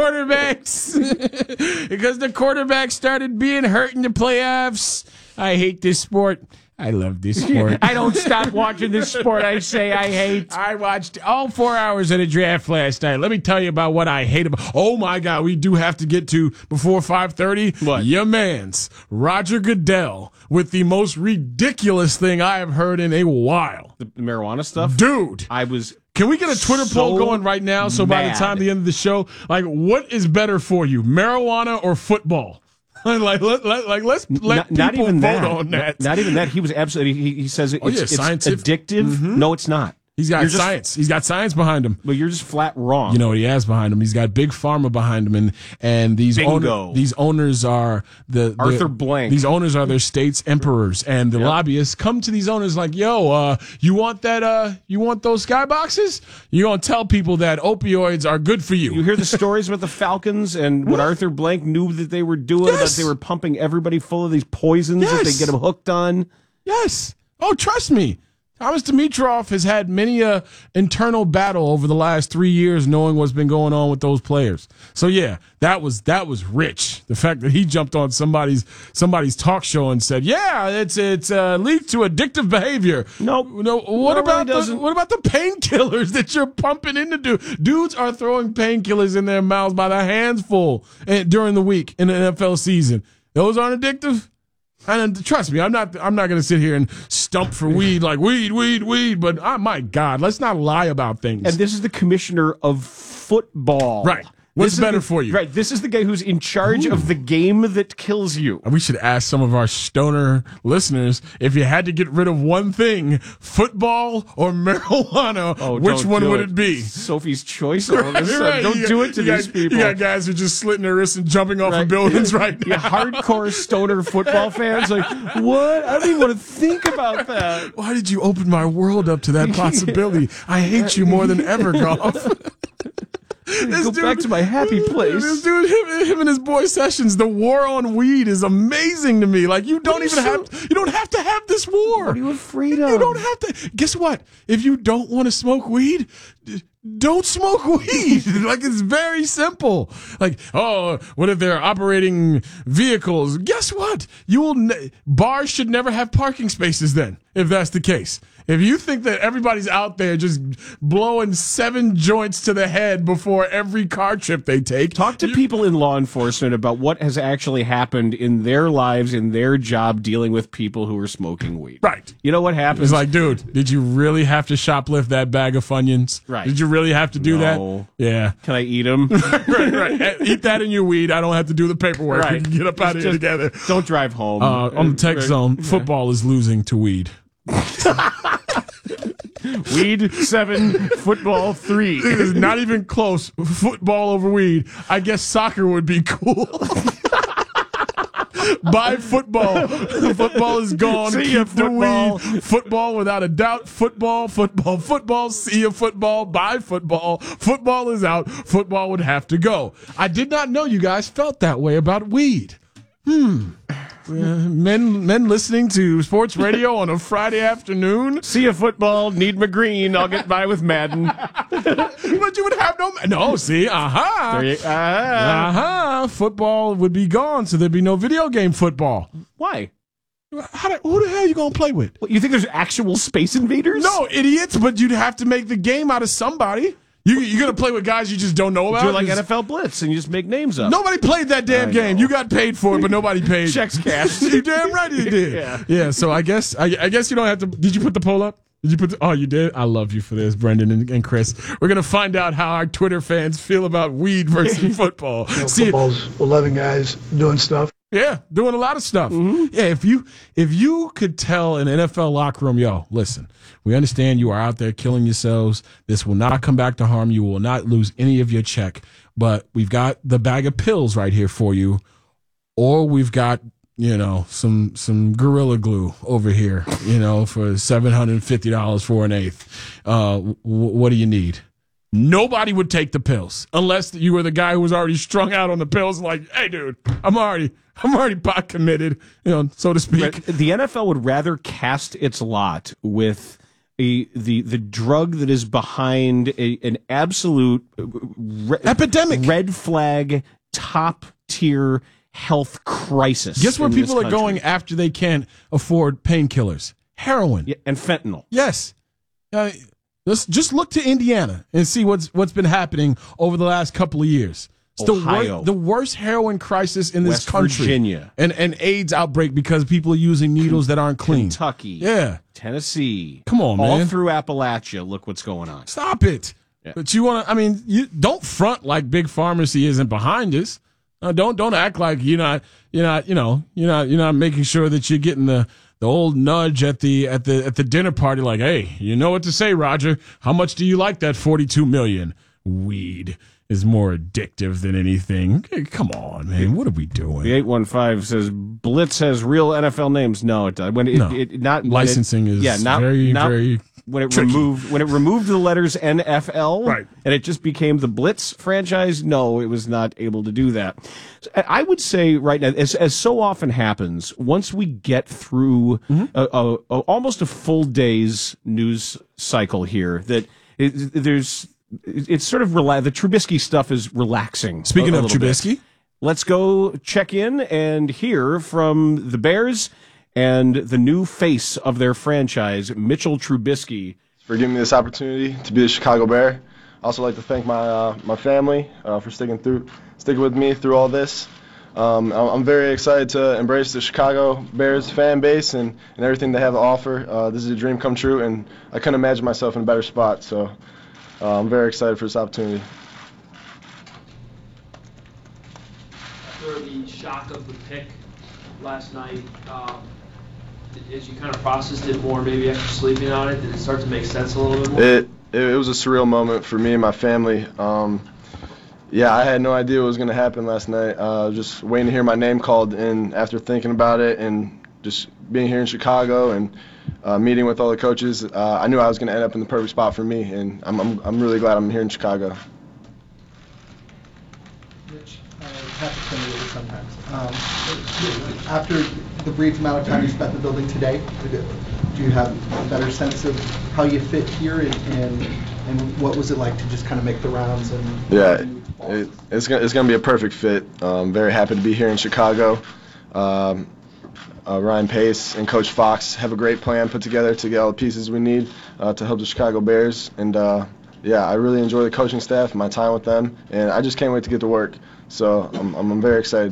Speaker 4: quarterbacks. Because the quarterbacks started being hurt in the playoffs. I hate this sport. I love this sport.
Speaker 5: I don't stop watching this sport I say I hate.
Speaker 4: I watched all four hours of the draft last night. Let me tell you about what I hate about. Oh my God, we do have to get to before five thirty.
Speaker 5: What?
Speaker 4: Your man's Roger Goodell with the most ridiculous thing I have heard in a while.
Speaker 5: The, the marijuana stuff,
Speaker 4: Dude.
Speaker 5: I was.
Speaker 4: Can we get a Twitter
Speaker 5: so
Speaker 4: poll going right now? So by the
Speaker 5: mad.
Speaker 4: time the end of the show, like, what is better for you, marijuana or football? like, let, let, like, let's let
Speaker 5: not,
Speaker 4: people
Speaker 5: not even
Speaker 4: vote
Speaker 5: that.
Speaker 4: on that.
Speaker 5: Not even that. He was absolutely. He, he says it's,
Speaker 4: Oh, yeah,
Speaker 5: it's
Speaker 4: scientific.
Speaker 5: addictive.
Speaker 4: Mhm.
Speaker 5: No, it's not.
Speaker 4: He's got
Speaker 5: You're just-
Speaker 4: science. He's got science behind him.
Speaker 5: But you're just flat wrong.
Speaker 4: You know what he has behind him? He's got big pharma behind him, and and these
Speaker 5: Bingo.
Speaker 4: owner, these owners are the, the
Speaker 5: Arthur Blank.
Speaker 4: These owners are their state's emperors, and the
Speaker 5: Yep.
Speaker 4: lobbyists come to these owners like, "Yo, uh, you want that? Uh, you want those skyboxes? You gonna tell people that opioids are good for you?"
Speaker 5: You hear the stories about the Falcons and what Arthur Blank knew that they were doing,
Speaker 4: Yes.
Speaker 5: that they were pumping everybody full of these poisons that they
Speaker 4: Yes.
Speaker 5: get them hooked on.
Speaker 4: Yes. Oh, trust me. Thomas Dimitrov has had many a internal battle over the last three years, knowing what's been going on with those players. So yeah, that was that was rich. The fact that he jumped on somebody's somebody's talk show and said, "Yeah, it's it's uh, leads to addictive behavior."
Speaker 5: Nope.
Speaker 4: No. What
Speaker 5: No, it
Speaker 4: about
Speaker 5: really
Speaker 4: the,
Speaker 5: doesn't.
Speaker 4: what about the painkillers that you're pumping into dudes? Dudes are throwing painkillers in their mouths by the handful eh, during the week in the N F L season. Those aren't addictive. And trust me, I'm not. I'm not going to sit here and stump for weed like weed, weed, weed. But oh my God, let's not lie about things.
Speaker 5: And this is the commissioner of football.
Speaker 4: Right. What's
Speaker 5: This is
Speaker 4: better
Speaker 5: the-
Speaker 4: for you?
Speaker 5: Right. This is the guy who's in charge of the game that kills you.
Speaker 4: We should ask some of our stoner listeners if you had to get rid of one thing, football or marijuana,
Speaker 5: Oh,
Speaker 4: which
Speaker 5: don't
Speaker 4: one
Speaker 5: do
Speaker 4: would
Speaker 5: it.
Speaker 4: it be?
Speaker 5: Sophie's choice. All of a sudden.
Speaker 4: Right,
Speaker 5: Don't
Speaker 4: you
Speaker 5: do
Speaker 4: got-
Speaker 5: it to
Speaker 4: you
Speaker 5: these
Speaker 4: got-
Speaker 5: people.
Speaker 4: You got guys who are just slitting their wrists and jumping off of buildings right now.
Speaker 5: Yeah, hardcore stoner football fans like, what? I don't even want to think about that.
Speaker 4: Why did you open my world up to that possibility? I hate you more than ever, Golf. This
Speaker 5: Go
Speaker 4: dude-
Speaker 5: back to my happy place.
Speaker 4: This dude, him, him and his boy Sessions, the war on weed is amazing to me. Like you don't
Speaker 5: are you
Speaker 4: even
Speaker 5: so-
Speaker 4: have, you don't have to have this war.
Speaker 5: What are you afraid of?
Speaker 4: You don't have to. Guess what? If you don't want to smoke weed, d- don't smoke weed. Like it's very simple. Like, oh, what if they're operating vehicles? Guess what? You will. Ne- bars should never have parking spaces. Then, if that's the case. If you think that everybody's out there just blowing seven joints to the head before every car trip they take,
Speaker 5: Talk to people in law enforcement about what has actually happened in their lives, in their job, dealing with people who are smoking weed.
Speaker 4: Right.
Speaker 5: You know what happens?
Speaker 4: It's like, dude, did you really have to shoplift that bag of Funyuns?
Speaker 5: Right.
Speaker 4: Did you really have to do
Speaker 5: No.
Speaker 4: that? Yeah.
Speaker 5: Can I eat them?
Speaker 4: right, right. Eat that in your weed. I don't have to do the paperwork. We
Speaker 5: Right.
Speaker 4: can get up out of here
Speaker 5: Just
Speaker 4: together.
Speaker 5: Don't drive home.
Speaker 4: Uh, on the text zone, football is losing to weed.
Speaker 5: Weed seven, football three.
Speaker 4: It is not even close. Football over weed. I guess soccer would be cool. Bye football. Football is gone.
Speaker 5: See ya,
Speaker 4: Keep the
Speaker 5: football.
Speaker 4: weed. Football without a doubt. Football, football, football. See ya, football. Bye football. Football is out. Football would have to go. I did not know you guys felt that way about weed. Hmm. Uh, men men listening to sports radio on a Friday afternoon.
Speaker 5: See ya, football. Need my green. I'll get by with Madden.
Speaker 4: But you would have no... No, see? Aha.
Speaker 5: There you, uh,
Speaker 4: Aha. Football would be gone, so there'd be no video game football.
Speaker 5: Why?
Speaker 4: How do, who the hell are you going to play with?
Speaker 5: What, you think there's actual Space Invaders?
Speaker 4: No, idiots, but you'd have to make the game out of somebody. You, you're going to play with guys you just don't know about?
Speaker 5: Do like N F L Blitz and you just make names up.
Speaker 4: Nobody played that damn
Speaker 5: I
Speaker 4: game.
Speaker 5: know.
Speaker 4: You got paid for it, but nobody paid.
Speaker 5: Checks cashed.
Speaker 4: You damn right you did.
Speaker 5: Yeah.
Speaker 4: Yeah, so I guess I, I guess you don't have to. Did you put the poll up? Did you put the, oh, you did? I love you for this, Brendan and, and Chris. We're going to find out how our Twitter fans feel about weed versus football.
Speaker 3: You know,
Speaker 4: See,
Speaker 3: football's eleven guys doing stuff.
Speaker 4: yeah, doing a lot of stuff. Mm-hmm. Yeah, if you if you could tell an N F L locker room, yo, listen, we understand you are out there killing yourselves. This will not come back to harm you. You will not lose any of your check. But we've got the bag of pills right here for you. Or we've got, you know, some some Gorilla Glue over here, you know, for seven hundred fifty dollars for an eighth. Uh, w- what do you need? Nobody would take the pills unless you were the guy who was already strung out on the pills and like, hey, dude, I'm already I'm already pot committed, you know, so to speak.
Speaker 5: The N F L would rather cast its lot with a the the drug that is behind a, an absolute re-
Speaker 4: epidemic,
Speaker 5: red flag, top tier health crisis.
Speaker 4: Guess where
Speaker 5: in
Speaker 4: people
Speaker 5: this
Speaker 4: are
Speaker 5: country.
Speaker 4: going after they can't afford painkillers? Heroin.
Speaker 5: Yeah, and fentanyl.
Speaker 4: Yes. Uh, let's just look to Indiana and see what's what's been happening over the last couple of years. It's
Speaker 5: Ohio.
Speaker 4: The, wor- the worst heroin crisis in this
Speaker 5: West
Speaker 4: country.
Speaker 5: Virginia.
Speaker 4: And an AIDS outbreak because people are using needles that aren't clean.
Speaker 5: Kentucky.
Speaker 4: Yeah.
Speaker 5: Tennessee.
Speaker 4: Come on,
Speaker 5: All
Speaker 4: man.
Speaker 5: through Appalachia, look what's going on.
Speaker 4: Stop it.
Speaker 5: Yeah.
Speaker 4: But you want to, I mean, you don't front like Big Pharmacy isn't behind us. Uh, don't don't act like you're not you're not you know you're not you're not making sure that you're getting the, the old nudge at the at the at the dinner party like, hey, you know what to say, Roger. How much do you like that forty-two million? Weed is more addictive than anything. Hey, come on, man. What are we doing?
Speaker 5: The eight one five says Blitz has real N F L names. No, it does. When it,
Speaker 4: No.
Speaker 5: it, it not when
Speaker 4: Licensing
Speaker 5: it,
Speaker 4: is
Speaker 5: yeah, not,
Speaker 4: very,
Speaker 5: not,
Speaker 4: very
Speaker 5: when it
Speaker 4: tricky.
Speaker 5: removed when it removed the letters N F L,
Speaker 4: Right.
Speaker 5: and it just became the Blitz franchise. No, it was not able to do that. So I would say right now, as as so often happens, once we get through
Speaker 4: Mm-hmm.
Speaker 5: a, a, a, almost a full day's news cycle here, that it, there's it's sort of rela- the Trubisky stuff is relaxing.
Speaker 4: Speaking
Speaker 5: a, a
Speaker 4: of
Speaker 5: little bit.
Speaker 4: Trubisky,
Speaker 5: Let's go check in and hear from the Bears and the new face of their franchise, Mitchell Trubisky.
Speaker 6: For giving me this opportunity to be a Chicago Bear. I also like to thank my uh, my family uh, for sticking through, sticking with me through all this. Um, I'm I'm very excited to embrace the Chicago Bears fan base and, and everything they have to offer. Uh, this is a dream come true, and I couldn't imagine myself in a better spot. So uh, I'm very excited for this opportunity.
Speaker 7: After the shock of the pick last night, um, as you kind of processed it more, maybe after sleeping on it, did it start to make sense a little bit more?
Speaker 6: It it, it was a surreal moment for me and my family. Um, yeah, I had no idea what was going to happen last night. Uh, just waiting to hear my name called, and after thinking about it and just being here in Chicago and uh, meeting with all the coaches, uh, I knew I was going to end up in the perfect spot for me, and I'm I'm, I'm really glad I'm here in Chicago.
Speaker 8: Which uh, happens to me sometimes. Um, after the brief amount of time you spent in the building today, do you have a better sense of how you fit here, and, and and what was it like to just kind of make the rounds? And
Speaker 6: Yeah, it, it's gonna it's gonna be a perfect fit. Um, very happy to be here in Chicago. Um, uh, Ryan Pace and Coach Fox have a great plan put together to get all the pieces we need uh, to help the Chicago Bears. And uh, yeah, I really enjoy the coaching staff, my time with them, and I just can't wait to get to work. So I'm I'm, I'm very excited.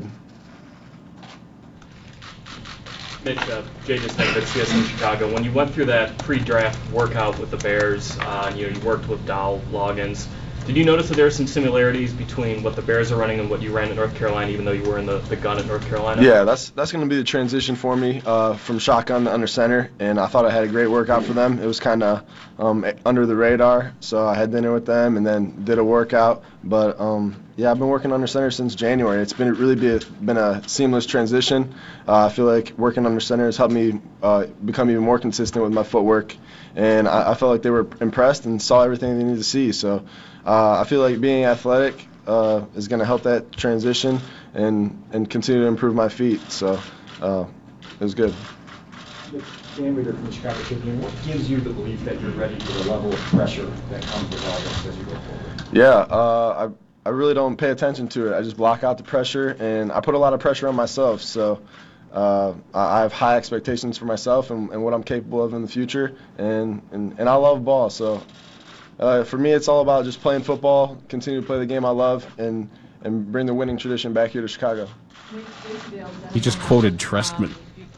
Speaker 10: Mitch, uh, Jay just named C S in Chicago. When you went through that pre-draft workout with the Bears, uh, and, you know, you worked with Dow Loggins, did you notice that there are some similarities between what the Bears are running and what you ran at North Carolina, even though you were in the, the gun at North Carolina?
Speaker 6: Yeah, that's that's going to be the transition for me uh, from shotgun to under center, and I thought I had a great workout for them. It was kind of um, under the radar. So I had dinner with them and then did a workout. But um, yeah, I've been working under center since January. It's been really be a, been a seamless transition. Uh, I feel like working under center has helped me uh, become even more consistent with my footwork. And I, I felt like they were impressed and saw everything they needed to see. So uh, I feel like being athletic uh, is going to help that transition and, and continue to improve my feet. So uh, it was good.
Speaker 11: Dan Reeder from the Chicago Tribune, what gives you the belief that you're ready for the level of pressure that comes with all this as you go forward?
Speaker 6: Yeah, uh, I, I really don't pay attention to it. I just block out the pressure, and I put a lot of pressure on myself. So uh, I have high expectations for myself and, and what I'm capable of in the future, and, and, and I love ball. So uh, for me, it's all about just playing football, continue to play the game I love, and, and bring the winning tradition back here to Chicago.
Speaker 5: He just quoted Trestman.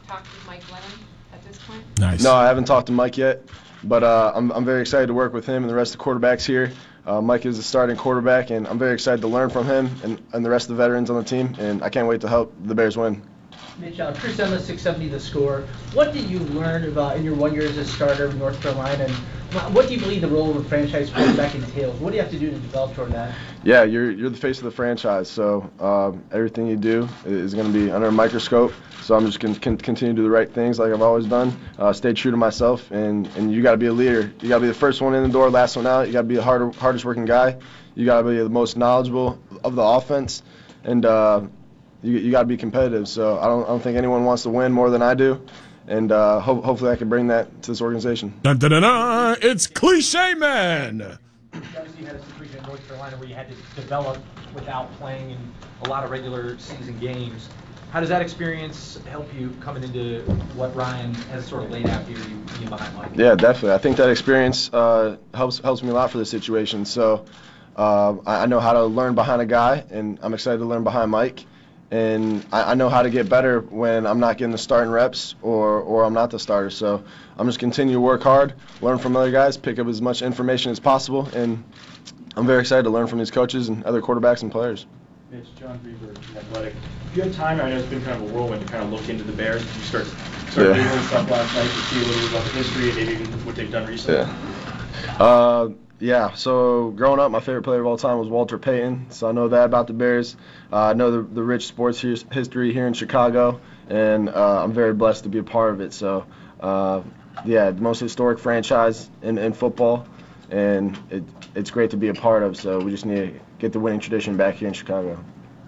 Speaker 6: Nice. No, I haven't talked to Mike yet, but uh, I'm, I'm very excited to work with him and the rest of the quarterbacks here. Uh, Mike is the starting quarterback, and I'm very excited to learn from him and, and the rest of the veterans on the team, and I can't wait to help the Bears win.
Speaker 12: Mitch, uh, Chris Emma, six seventy The Score. What did you learn about in your one year as a starter of North Carolina, and what do you believe the role of a franchise quarterback entails? What do you have to do to develop toward that?
Speaker 6: Yeah, you're you're the face of the franchise, so uh, everything you do is going to be under a microscope. So I'm just going to continue to do the right things like I've always done, uh, stay true to myself, and, and you got to be a leader. You got to be the first one in the door, last one out. You got to be the harder, hardest working guy. You got to be the most knowledgeable of the offense, and uh, you you got to be competitive. So I don't I don't think anyone wants to win more than I do, and uh, ho- hopefully I can bring that to this organization.
Speaker 4: Dun, dun, dun, dun. It's Cliche Man.
Speaker 11: Obviously, you had a situation in North Carolina where you had to develop without playing in a lot of regular season games. How does that experience help you coming into what Ryan has sort of laid out here, you being behind Mike?
Speaker 6: Yeah, definitely. I think that experience uh, helps helps me a lot for this situation. So uh, I, I know how to learn behind a guy, and I'm excited to learn behind Mike. And I, I know how to get better when I'm not getting the starting reps or, or I'm not the starter. So I'm just continue to work hard, learn from other guys, pick up as much information as possible, and I'm very excited to learn from these coaches and other quarterbacks and players.
Speaker 13: It's John Greenberg from Athletic. If you had time, I know it's been kind of a whirlwind to kind of look into the Bears. Did you start start
Speaker 6: Yeah.
Speaker 13: Googling stuff last night to see a little bit about the history and maybe even what they've done recently?
Speaker 6: Yeah. Uh, yeah, so growing up, my favorite player of all time was Walter Payton, so I know that about the Bears. Uh, I know the, the rich sports his- history here in Chicago, and uh, I'm very blessed to be a part of it. So, uh, yeah, the most historic franchise in, in football, and it, it's great to be a part of, so we just need to get the winning tradition back here in Chicago.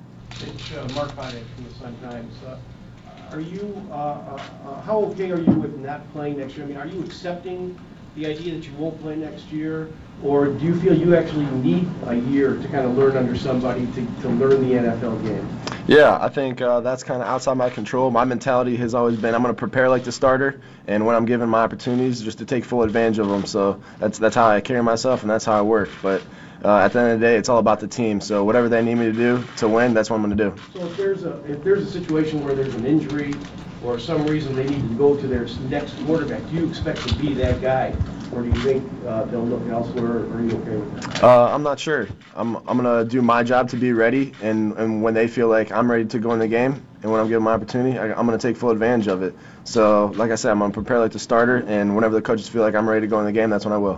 Speaker 14: It's uh, Mark Hyde from the Sun-Times. Uh, are you, uh, uh, uh, how okay are you with not playing next year? I mean, are you accepting the idea that you won't play next year, or do you feel you actually need a year to kind of learn under somebody to, to learn the N F L game?
Speaker 6: Yeah, I think uh, that's kind of outside my control. My mentality has always been I'm going to prepare like the starter, and when I'm given my opportunities, just to take full advantage of them. So that's that's how I carry myself, and that's how I work. But uh, at the end of the day, it's all about the team. So whatever they need me to do to win, that's what I'm going to do.
Speaker 14: So if there's a if there's a situation where there's an injury or some reason they need to go to their next quarterback, do you expect to be that guy, or do you think uh, they'll look elsewhere, or are you okay with that?
Speaker 6: Uh, I'm not sure. I'm I'm gonna do my job to be ready, and, and when they feel like I'm ready to go in the game, and when I'm given my opportunity, I, I'm gonna take full advantage of it. So, like I said, I'm gonna prepare like the starter, and whenever the coaches feel like I'm ready to go in the game, that's when I will.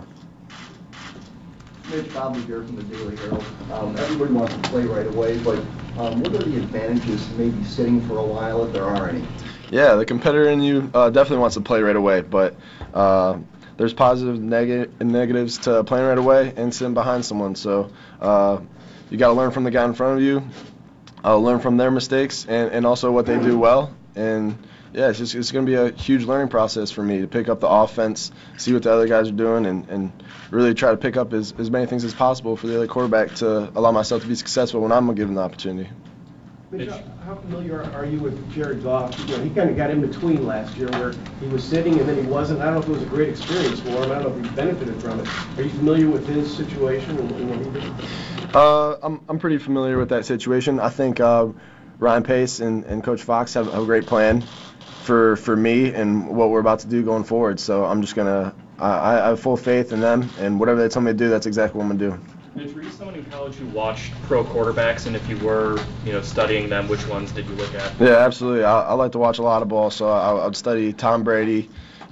Speaker 15: Mitch, Bob McGurr from the Daily Herald. Um, everybody wants to play right away, but um, what are the advantages to maybe sitting for a while if there are any?
Speaker 6: Yeah, the competitor in you uh, definitely wants to play right away, but uh, there's positive neg- and negatives to playing right away and sitting behind someone. So uh, you got to learn from the guy in front of you, uh, learn from their mistakes, and, and also what they do well. And yeah, it's just it's going to be a huge learning process for me to pick up the offense, see what the other guys are doing, and, and really try to pick up as, as many things as possible for the other quarterback to allow myself to be successful when I'm given the opportunity.
Speaker 14: Mitch, how familiar are you with Jared Goff? You know, he kind of got in between last year where he was sitting and then he wasn't. I don't know if it was a great experience for him. I don't know if he benefited from it. Are you familiar with his situation and, and what he did?
Speaker 6: Uh, I'm I'm pretty familiar with that situation. I think uh, Ryan Pace and, and Coach Fox have, have a great plan for for me and what we're about to do going forward. So I'm just gonna I, I have full faith in them, and whatever they tell me to do, that's exactly what I'm gonna do.
Speaker 10: Mitch, were you someone in college who watched pro quarterbacks, and if you were, you know, studying them, which ones did you look at?
Speaker 6: Yeah, absolutely. I, I like to watch a lot of ball, so I, I'd study Tom Brady,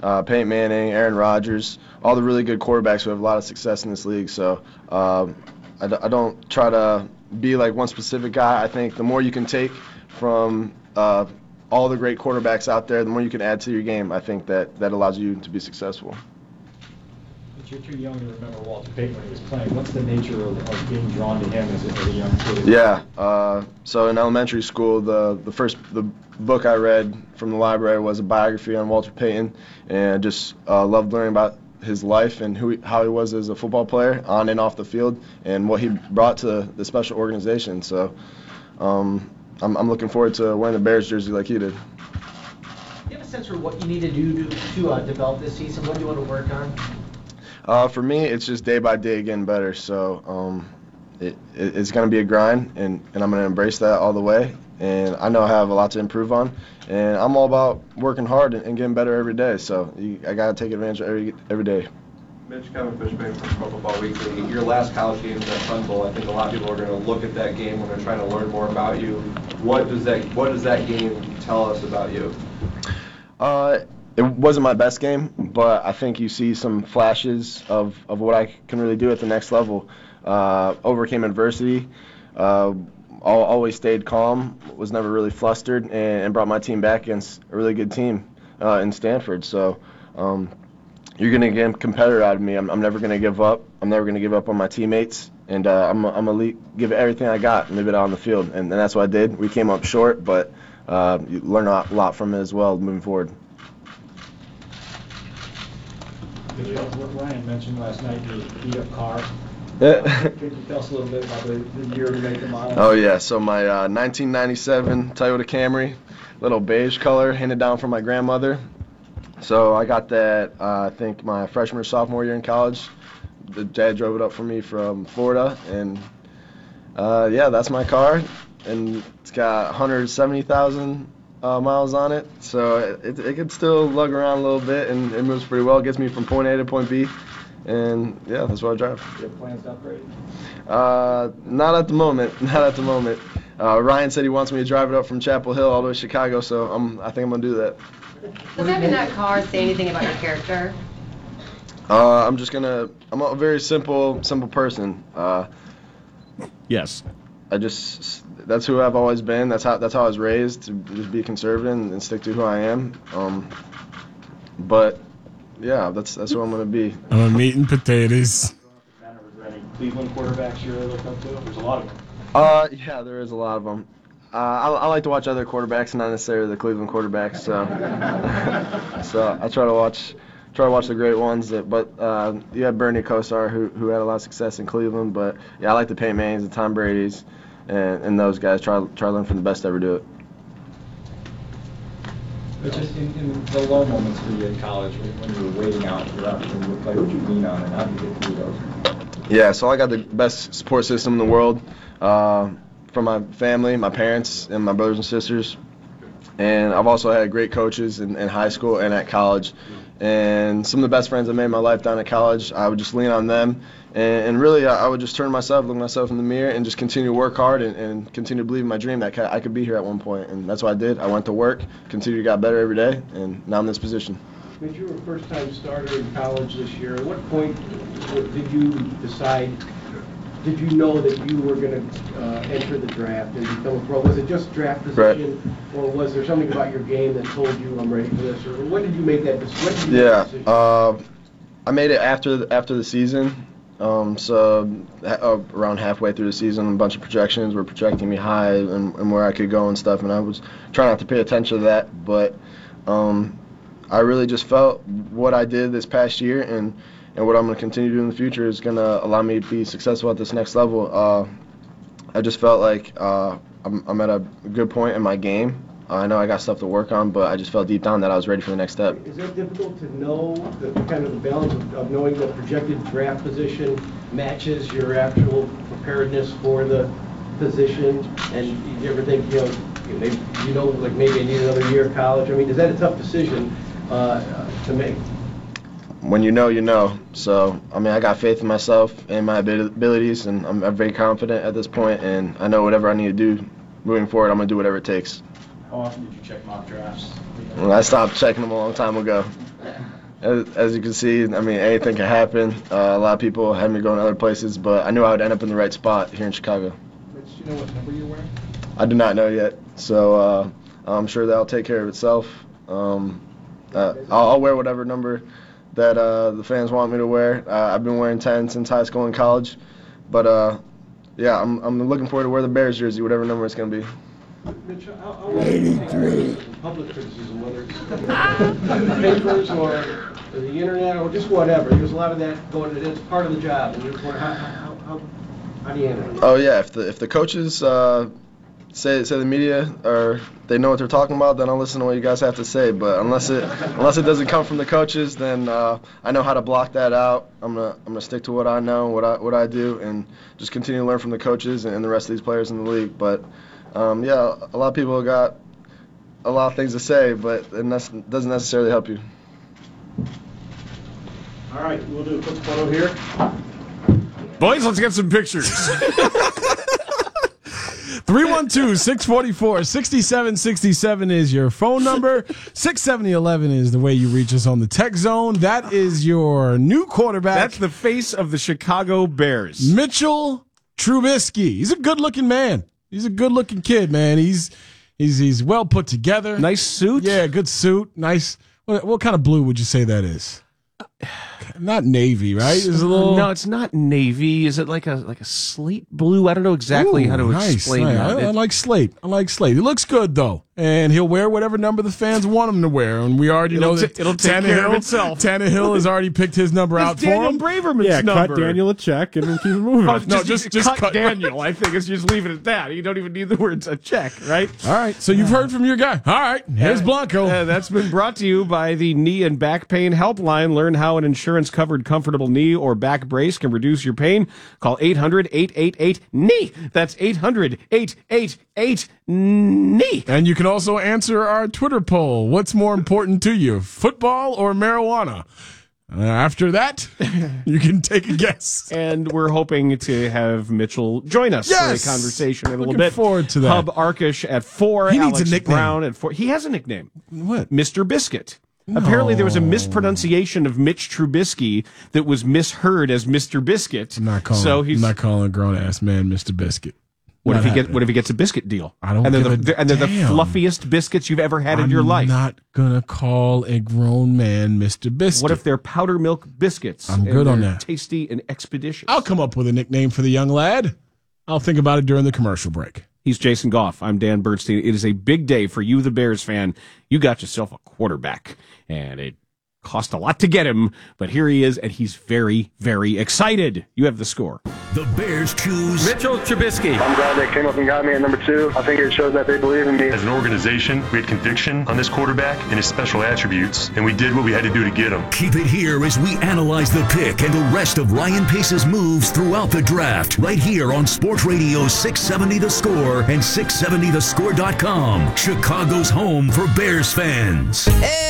Speaker 6: uh, Peyton Manning, Aaron Rodgers, all the really good quarterbacks who have a lot of success in this league. So um, I, d- I don't try to be like one specific guy. I think the more you can take from uh, all the great quarterbacks out there, the more you can add to your game. I think that that allows you to be successful.
Speaker 13: But you're too young to remember Walter Payton when he was playing. What's the nature of, of being drawn to him as a, as a young kid?
Speaker 6: Yeah. Uh, so in elementary school, the the first the book I read from the library was a biography on Walter Payton, and I just uh, loved learning about his life and who he, how he was as a football player on and off the field, and what he brought to the special organization. So um, I'm, I'm looking forward to wearing the Bears jersey like he did.
Speaker 12: Do you have a sense for what you need to do to, to uh, develop this season? What do you want to work on?
Speaker 6: Uh, for me, it's just day by day getting better. So um, it, it, it's going to be a grind, and, and I'm going to embrace that all the way. And I know I have a lot to improve on, and I'm all about working hard and, and getting better every day. So you, I got to take advantage of every every day.
Speaker 16: Mitch, Kevin Fishbane from Pro Football Weekly. Your last college game is that Sun Bowl. I think a lot of people are going to look at that game when they're trying to learn more about you. What does that What does that game tell us about you?
Speaker 6: Uh, it wasn't my best game, but I think you see some flashes of, of what I can really do at the next level. Uh, overcame adversity. Uh, always stayed calm, was never really flustered, and, and brought my team back against a really good team uh, in Stanford. So um, you're going to get a competitor out of me. I'm, I'm never going to give up. I'm never going to give up on my teammates, and uh, I'm, I'm going to give everything I got and leave it out on the field. And, and that's what I did. We came up short, but uh, you learn a lot from it as well moving forward.
Speaker 13: What Ryan mentioned last night, the beat-up car.
Speaker 6: Uh,
Speaker 13: Could you tell us a little bit about the, the year to make the model?
Speaker 6: Oh, yeah. So my uh, nineteen ninety-seven Toyota Camry, little beige color, handed down from my grandmother. So I got that, uh, I think, my freshman or sophomore year in college. The dad drove it up for me from Florida. And, uh, yeah, that's my car. And it's got one hundred seventy thousand uh, miles on it. So it, it can still lug around a little bit, and it moves pretty well. It gets me from point A to point B. And, yeah, that's what I drive.
Speaker 13: Do you have plans to upgrade?
Speaker 6: Uh, not at the moment. Not at the moment. Uh, Ryan said he wants me to drive it up from Chapel Hill all the way to Chicago, so I'm, I think I'm going to do that.
Speaker 17: Does having that car say anything about your character?
Speaker 6: Uh, I'm just going to, I'm a very simple, simple person. Uh,
Speaker 4: yes.
Speaker 6: I just, that's who I've always been. That's how, that's how I was raised, to just be conservative and, and stick to who I am. Um, but... Yeah, that's that's what I'm going to be.
Speaker 4: I'm a meat and potatoes.
Speaker 13: Was there any Cleveland quarterbacks you really look up to? There's a lot of them.
Speaker 6: Uh, yeah, there is a lot of them. Uh, I, I like to watch other quarterbacks, not necessarily the Cleveland quarterbacks. So, so I try to watch try to watch the great ones. That, but uh, you had Bernie Kosar, who who had a lot of success in Cleveland. But yeah, I like the Peyton Mannings, the Tom Brady's, and, and those guys. Try try to learn from the best to ever do it.
Speaker 13: But just in, in the low moments for you in college, when, when you were waiting out for your opportunity to play, what did you lean on, and how did you get through those?
Speaker 6: Yeah, so I got the best support system in the world uh, from my family, my parents, and my brothers and sisters. And I've also had great coaches in, in high school and at college. And some of the best friends I made in my life down at college, I would just lean on them. And, and really, I, I would just turn myself, look myself in the mirror, and just continue to work hard and, and continue to believe in my dream that I could be here at one point. And that's what I did. I went to work, continued to get better every day, and now I'm in this position.
Speaker 14: But you were a first-time starter in college this year. At what point did you decide, did you know that you were going to uh, enter the draft and become a pro? Was it just draft position, right, or was there something about your game that told you I'm ready for this? Or when did you make that decision? When did you
Speaker 6: yeah,
Speaker 14: make that decision?
Speaker 6: Uh, I made it after the, after the season. Um, so uh, around halfway through the season, a bunch of projections were projecting me high and, and where I could go and stuff, and I was trying not to pay attention to that, but um, I really just felt what I did this past year and, and what I'm going to continue to do in the future is going to allow me to be successful at this next level. Uh, I just felt like uh, I'm, I'm at a good point in my game. I know I got stuff to work on, but I just felt deep down that I was ready for the next step.
Speaker 14: Is it difficult to know the kind of the balance of, of knowing the projected draft position matches your actual preparedness for the position? And you ever think, you know, maybe, you know, like maybe I need another year of college? I mean, is that a tough decision uh, to make?
Speaker 6: When you know, you know. So, I mean, I got faith in myself and my abilities, and I'm, I'm very confident at this point, and I know whatever I need to do moving forward, I'm going to do whatever it takes.
Speaker 13: How often did you check mock drafts?
Speaker 6: Well, I stopped checking them a long time ago. as, as you can see, I mean, anything can happen. Uh, a lot of people had me going other places, but I knew I would end up in the right spot here in Chicago.
Speaker 8: Mitch, do you know what number you're wearing?
Speaker 6: I do not know yet, so uh, I'm sure that'll take care of itself. Um, uh, I'll, I'll wear whatever number that uh, the fans want me to wear. Uh, I've been wearing ten since high school and college, but uh, yeah, I'm I'm looking forward to wear the Bears jersey, whatever number it's going to be.
Speaker 14: Mitch, how, how will you take public criticism, whether it's in the papers or the internet or just whatever? There's a lot of that going. It's part of the job, and therefore, how how how, how do you handle it?
Speaker 6: Oh yeah, if the if the coaches uh, say say the media or they know what they're talking about, then I'll listen to what you guys have to say. But unless it unless it doesn't come from the coaches, then uh, I know how to block that out. I'm gonna I'm gonna stick to what I know, what I what I do, and just continue to learn from the coaches and, and the rest of these players in the league. But um, yeah, a lot of people got a lot of things to say, but it ne- doesn't necessarily help you.
Speaker 14: All right, we'll do a quick photo here.
Speaker 4: Boys, let's get some pictures. three one two, six four four, six seven six seven is your phone number. six seven zero one one is the way you reach us on the tech zone. That is your new quarterback.
Speaker 5: That's the face of the Chicago Bears.
Speaker 4: Mitchell Trubisky. He's a good-looking man. He's a good-looking kid, man. He's he's he's well put together.
Speaker 5: Nice suit.
Speaker 4: Yeah, good suit. Nice. What, what kind of blue would you say that is? Not navy, right? Is a little...
Speaker 5: No, it's not navy. Is it like a like a slate blue? I don't know exactly
Speaker 4: Ooh,
Speaker 5: how to
Speaker 4: nice,
Speaker 5: explain
Speaker 4: nice.
Speaker 5: that.
Speaker 4: I, I like slate. I like slate. He looks good though, and he'll wear whatever number the fans want him to wear. And we already
Speaker 5: It'll
Speaker 4: know that
Speaker 5: t- it'll take care of itself.
Speaker 4: Tannehill has already picked his number out for
Speaker 5: Daniel
Speaker 4: him.
Speaker 5: Braverman's
Speaker 18: yeah,
Speaker 5: number.
Speaker 18: cut Daniel a check and then keep it moving.
Speaker 5: Oh,
Speaker 4: No, just- just
Speaker 5: cut,
Speaker 4: cut-
Speaker 5: Daniel. I think it's just leave it at that. You don't even need the words a check, right?
Speaker 4: All right, so you've heard from your guy. All right, here's Blanco.
Speaker 5: Uh, that's been brought to you by the Knee and Back Pain Helpline. Learn how an insurance-covered comfortable knee or back brace can reduce your pain. Call eight hundred, eight eight eight, K N E E. That's eight hundred, eight eight eight, K N E E.
Speaker 4: And you can also answer our Twitter poll. What's more important to you, football or marijuana? Uh, after that, you can take a guess.
Speaker 5: And we're hoping to have Mitchell join us
Speaker 4: Yes!
Speaker 5: for a conversation in a little
Speaker 4: Looking
Speaker 5: bit.
Speaker 4: forward to that.
Speaker 5: Hub Arkush at four.
Speaker 4: He needs
Speaker 5: Alex
Speaker 4: a nickname.
Speaker 5: Brown at four. He has a nickname.
Speaker 4: What?
Speaker 5: Mister Biscuit. Apparently there was a mispronunciation of Mitch Trubisky that was misheard as Mister Biscuit.
Speaker 4: I'm not calling,
Speaker 5: so he's,
Speaker 4: I'm not calling a grown-ass man Mister Biscuit.
Speaker 5: what
Speaker 4: Not
Speaker 5: if he get
Speaker 4: happening.
Speaker 5: what if he gets a biscuit deal?
Speaker 4: I don't
Speaker 5: and they're
Speaker 4: give
Speaker 5: the,
Speaker 4: a
Speaker 5: and they're the
Speaker 4: damn.
Speaker 5: fluffiest biscuits you've ever had in
Speaker 4: I'm
Speaker 5: your life.
Speaker 4: not going to call a grown man Mister Biscuit.
Speaker 5: What if they're powder milk biscuits?
Speaker 4: I'm
Speaker 5: and
Speaker 4: good on
Speaker 5: they're
Speaker 4: that.
Speaker 5: Tasty and expeditious.
Speaker 4: I'll come up with a nickname for the young lad. I'll think about it during the commercial break.
Speaker 5: He's Jason Goff. I'm Dan Bernstein. It is a big day for you, the Bears fan. You got yourself a quarterback, and it cost a lot to get him, but here he is, and he's very, very excited. You have the score.
Speaker 2: The Bears choose
Speaker 19: Mitchell Trubisky.
Speaker 6: I'm glad they came up and got me at number two. I think it shows that they believe in me.
Speaker 20: As an organization, we had conviction on this quarterback and his special attributes, and we did what we had to do to get him.
Speaker 2: Keep it here as we analyze the pick and the rest of Ryan Pace's moves throughout the draft, right here on Sports Radio six seventy The Score and six seventy the score dot com, Chicago's home for Bears fans.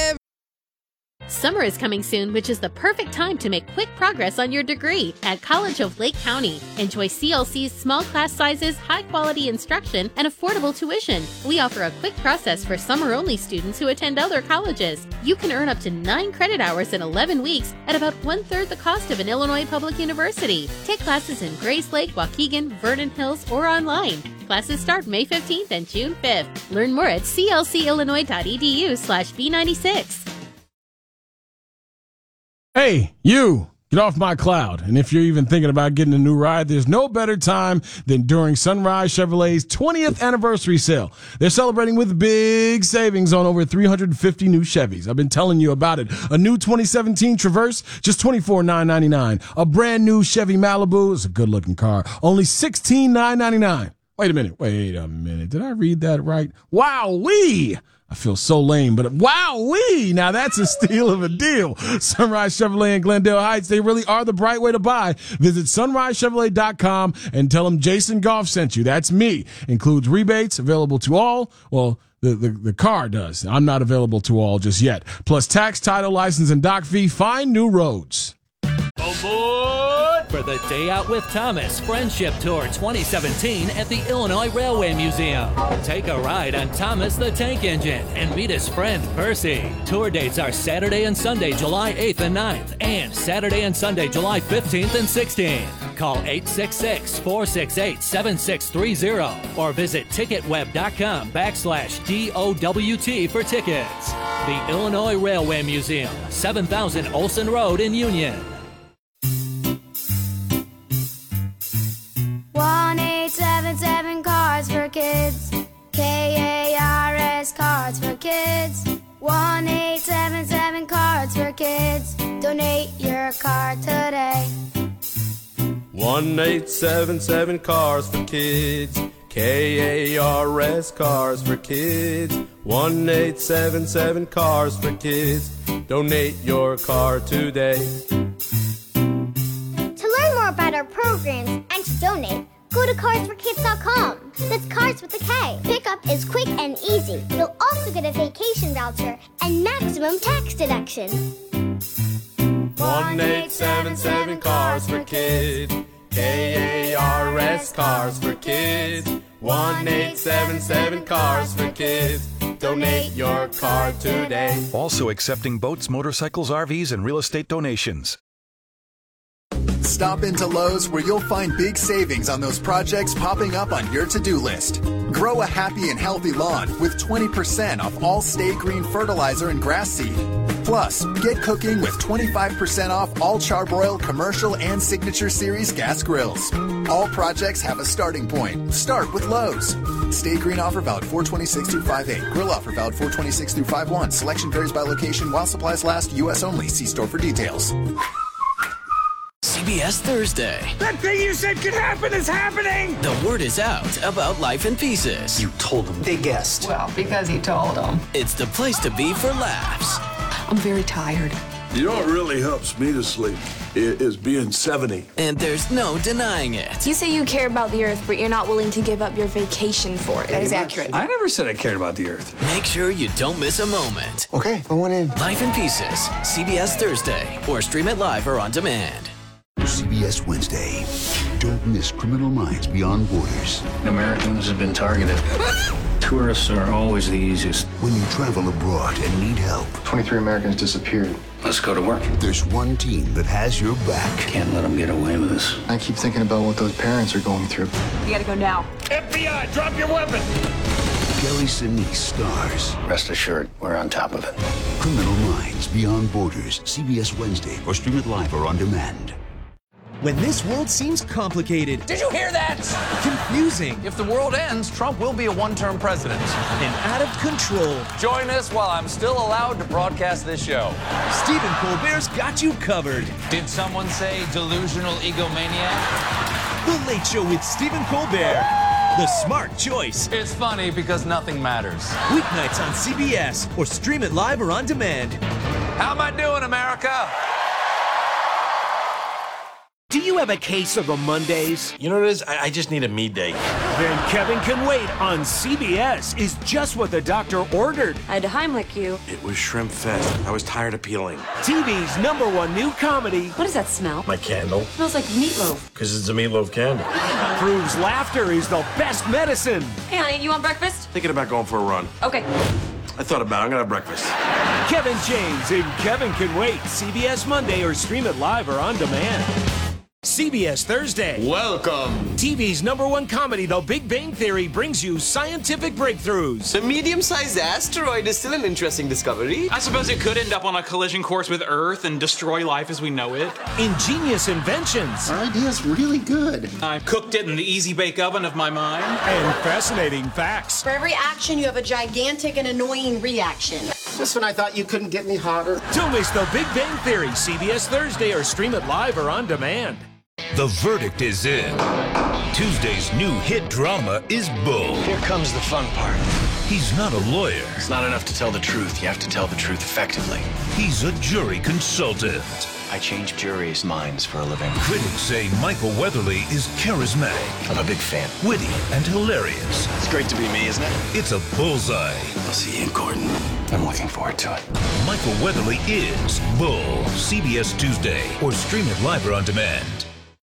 Speaker 21: Summer is coming soon, which is the perfect time to make quick progress on your degree at College of Lake County. Enjoy C L C's small class sizes, high-quality instruction, and affordable tuition. We offer a quick process for summer-only students who attend other colleges. You can earn up to nine credit hours in eleven weeks at about one-third the cost of an Illinois public university. Take classes in Grace Lake, Waukegan, Vernon Hills, or online. Classes start May fifteenth and June fifth. Learn more at c l c illinois dot e d u slash b ninety-six.
Speaker 4: Hey, you, get off my cloud. And if you're even thinking about getting a new ride, there's no better time than during Sunrise Chevrolet's twentieth anniversary sale. They're celebrating with big savings on over three hundred fifty new Chevys. I've been telling you about it. A new twenty seventeen Traverse, just twenty-four thousand nine hundred ninety-nine dollars. A brand new Chevy Malibu, it's a good looking car, only sixteen thousand nine hundred ninety-nine dollars. Wait a minute, wait a minute. Did I read that right? Wow-wee! I feel so lame, but wow-wee! Now that's a steal of a deal. Sunrise Chevrolet in Glendale Heights, they really are the bright way to buy. Visit sunrise chevrolet dot com and tell them Jason Goff sent you. That's me. Includes rebates available to all. Well, the, the, the car does. I'm not available to all just yet. Plus tax, title, license, and dock fee. Find new roads.
Speaker 19: Oh, boy.
Speaker 9: for the Day Out with Thomas Friendship Tour twenty seventeen at the Illinois Railway Museum. Take a ride on Thomas the Tank Engine and meet his friend Percy. Tour dates are Saturday and Sunday, July eighth and ninth, and Saturday and Sunday, July fifteenth and sixteenth. Call eight six six, four six eight, seven six three zero or visit ticketweb.com backslash D O W T for tickets. The Illinois Railway Museum, seven thousand Olson Road in Union.
Speaker 19: one eight seven seven Cards for Kids. K A R S Cards for Kids. one eight seven seven Cards for Kids. Donate your card today.
Speaker 22: one eight seven seven Cars for Kids. K A R S Cars for Kids. one eight seven seven Cars for Kids. Donate your car today.
Speaker 19: To learn more about our programs and to donate, go to cards for kids dot com. That's cards with a K. Pickup is quick and easy. You'll also get a vacation voucher and maximum tax deduction.
Speaker 22: one eight seven seven Cars for Kids. K A R S Cars for Kids. one eight seven seven Cars for Kids. Donate your car today.
Speaker 23: Also accepting boats, motorcycles, R Vs, and real estate donations.
Speaker 24: Stop into Lowe's where you'll find big savings on those projects popping up on your to-do list. Grow a happy and healthy lawn with twenty percent off all Stay Green fertilizer and grass seed. Plus, get cooking with twenty-five percent off all Charbroil commercial and Signature Series gas grills. All projects have a starting point. Start with Lowe's. Stay Green offer valid four twenty-six through five eight. Grill offer valid four twenty-six through five one. Selection varies by location while supplies last. U S only. See store for details.
Speaker 25: C B S Thursday.
Speaker 26: That thing you said could happen is happening!
Speaker 25: The word is out about Life in Pieces. You
Speaker 26: told them. They guessed.
Speaker 27: Well, because he told them.
Speaker 25: It's the place to be for laughs.
Speaker 27: I'm very tired.
Speaker 28: You know what really helps me to sleep is being seventy.
Speaker 25: And there's no denying it.
Speaker 31: You say you care about the earth, but you're not willing to give up your vacation for it. That is accurate.
Speaker 28: I never said I cared about the earth.
Speaker 25: Make sure you don't miss a moment.
Speaker 28: Okay, I went in.
Speaker 25: Life in Pieces. C B S Thursday. Or stream it live or on demand.
Speaker 29: C B S Wednesday. Don't miss Criminal Minds Beyond Borders.
Speaker 30: Americans have been targeted. Tourists are always the easiest.
Speaker 29: When you travel abroad and need help.
Speaker 30: twenty-three Americans disappeared. Let's go to work.
Speaker 29: There's one team that has your back.
Speaker 30: Can't let them get away with this. I keep thinking about what those parents are going through.
Speaker 31: You gotta go now.
Speaker 26: F B I, drop your weapon!
Speaker 29: Gary Sinise stars.
Speaker 30: Rest assured, we're on top of it.
Speaker 29: Criminal Minds Beyond Borders. C B S Wednesday. Or stream it live or on demand.
Speaker 32: When this world seems complicated,
Speaker 26: Did you hear that?
Speaker 32: confusing,
Speaker 33: If the world ends, Trump will be a one-term president.
Speaker 32: and out of control,
Speaker 33: Join us while I'm still allowed to broadcast this show.
Speaker 32: Stephen Colbert's got you covered.
Speaker 33: Did someone say delusional egomaniac?
Speaker 32: The Late Show with Stephen Colbert. The smart choice.
Speaker 33: It's funny because nothing matters.
Speaker 32: Weeknights on C B S or stream it live or on demand.
Speaker 33: How am I doing, America?
Speaker 32: Do you have a case of the Mondays?
Speaker 34: You know what it is? I, I just need a me day.
Speaker 32: Then Kevin Can Wait on C B S is just what the doctor ordered.
Speaker 31: I had to Heimlich you.
Speaker 34: It was shrimp fest. I was tired of peeling.
Speaker 32: T V's number one new comedy.
Speaker 31: What does that smell?
Speaker 34: My candle.
Speaker 31: smells like meatloaf.
Speaker 34: Because it's a meatloaf candle.
Speaker 32: Proves laughter is the best medicine.
Speaker 31: Hey, honey, you want breakfast?
Speaker 34: Thinking about going for a run.
Speaker 31: Okay.
Speaker 34: I thought about it. I'm going to have breakfast.
Speaker 32: Kevin James in Kevin Can Wait. C B S Monday or stream it live or on demand. C B S Thursday.
Speaker 35: Welcome.
Speaker 32: T V's number one comedy, The Big Bang Theory, brings you scientific breakthroughs.
Speaker 35: The medium-sized asteroid is still an interesting discovery.
Speaker 36: I suppose it could end up on a collision course with Earth and destroy life as we know it.
Speaker 32: Ingenious inventions.
Speaker 35: Our idea's really good.
Speaker 36: I cooked it in the easy bake oven of my mind.
Speaker 32: And fascinating facts.
Speaker 37: For every action, you have a gigantic and annoying reaction.
Speaker 35: Just when I thought you couldn't get me hotter.
Speaker 32: Don't miss The Big Bang Theory, C B S Thursday, or stream it live or on demand.
Speaker 2: The verdict is in. Tuesday's new hit drama is Bull.
Speaker 33: Here comes the fun part.
Speaker 2: He's not a lawyer.
Speaker 33: It's not enough to tell the truth. You have to tell the truth effectively.
Speaker 2: He's a jury consultant.
Speaker 33: I change juries' minds for a living.
Speaker 2: Critics say Michael Weatherly is charismatic.
Speaker 33: I'm a big fan.
Speaker 2: Witty and hilarious.
Speaker 33: It's great to be me, isn't it?
Speaker 2: It's a bullseye.
Speaker 33: I'll see you in court. I'm looking forward to it.
Speaker 2: Michael Weatherly is Bull. C B S Tuesday. Or stream it live or on demand.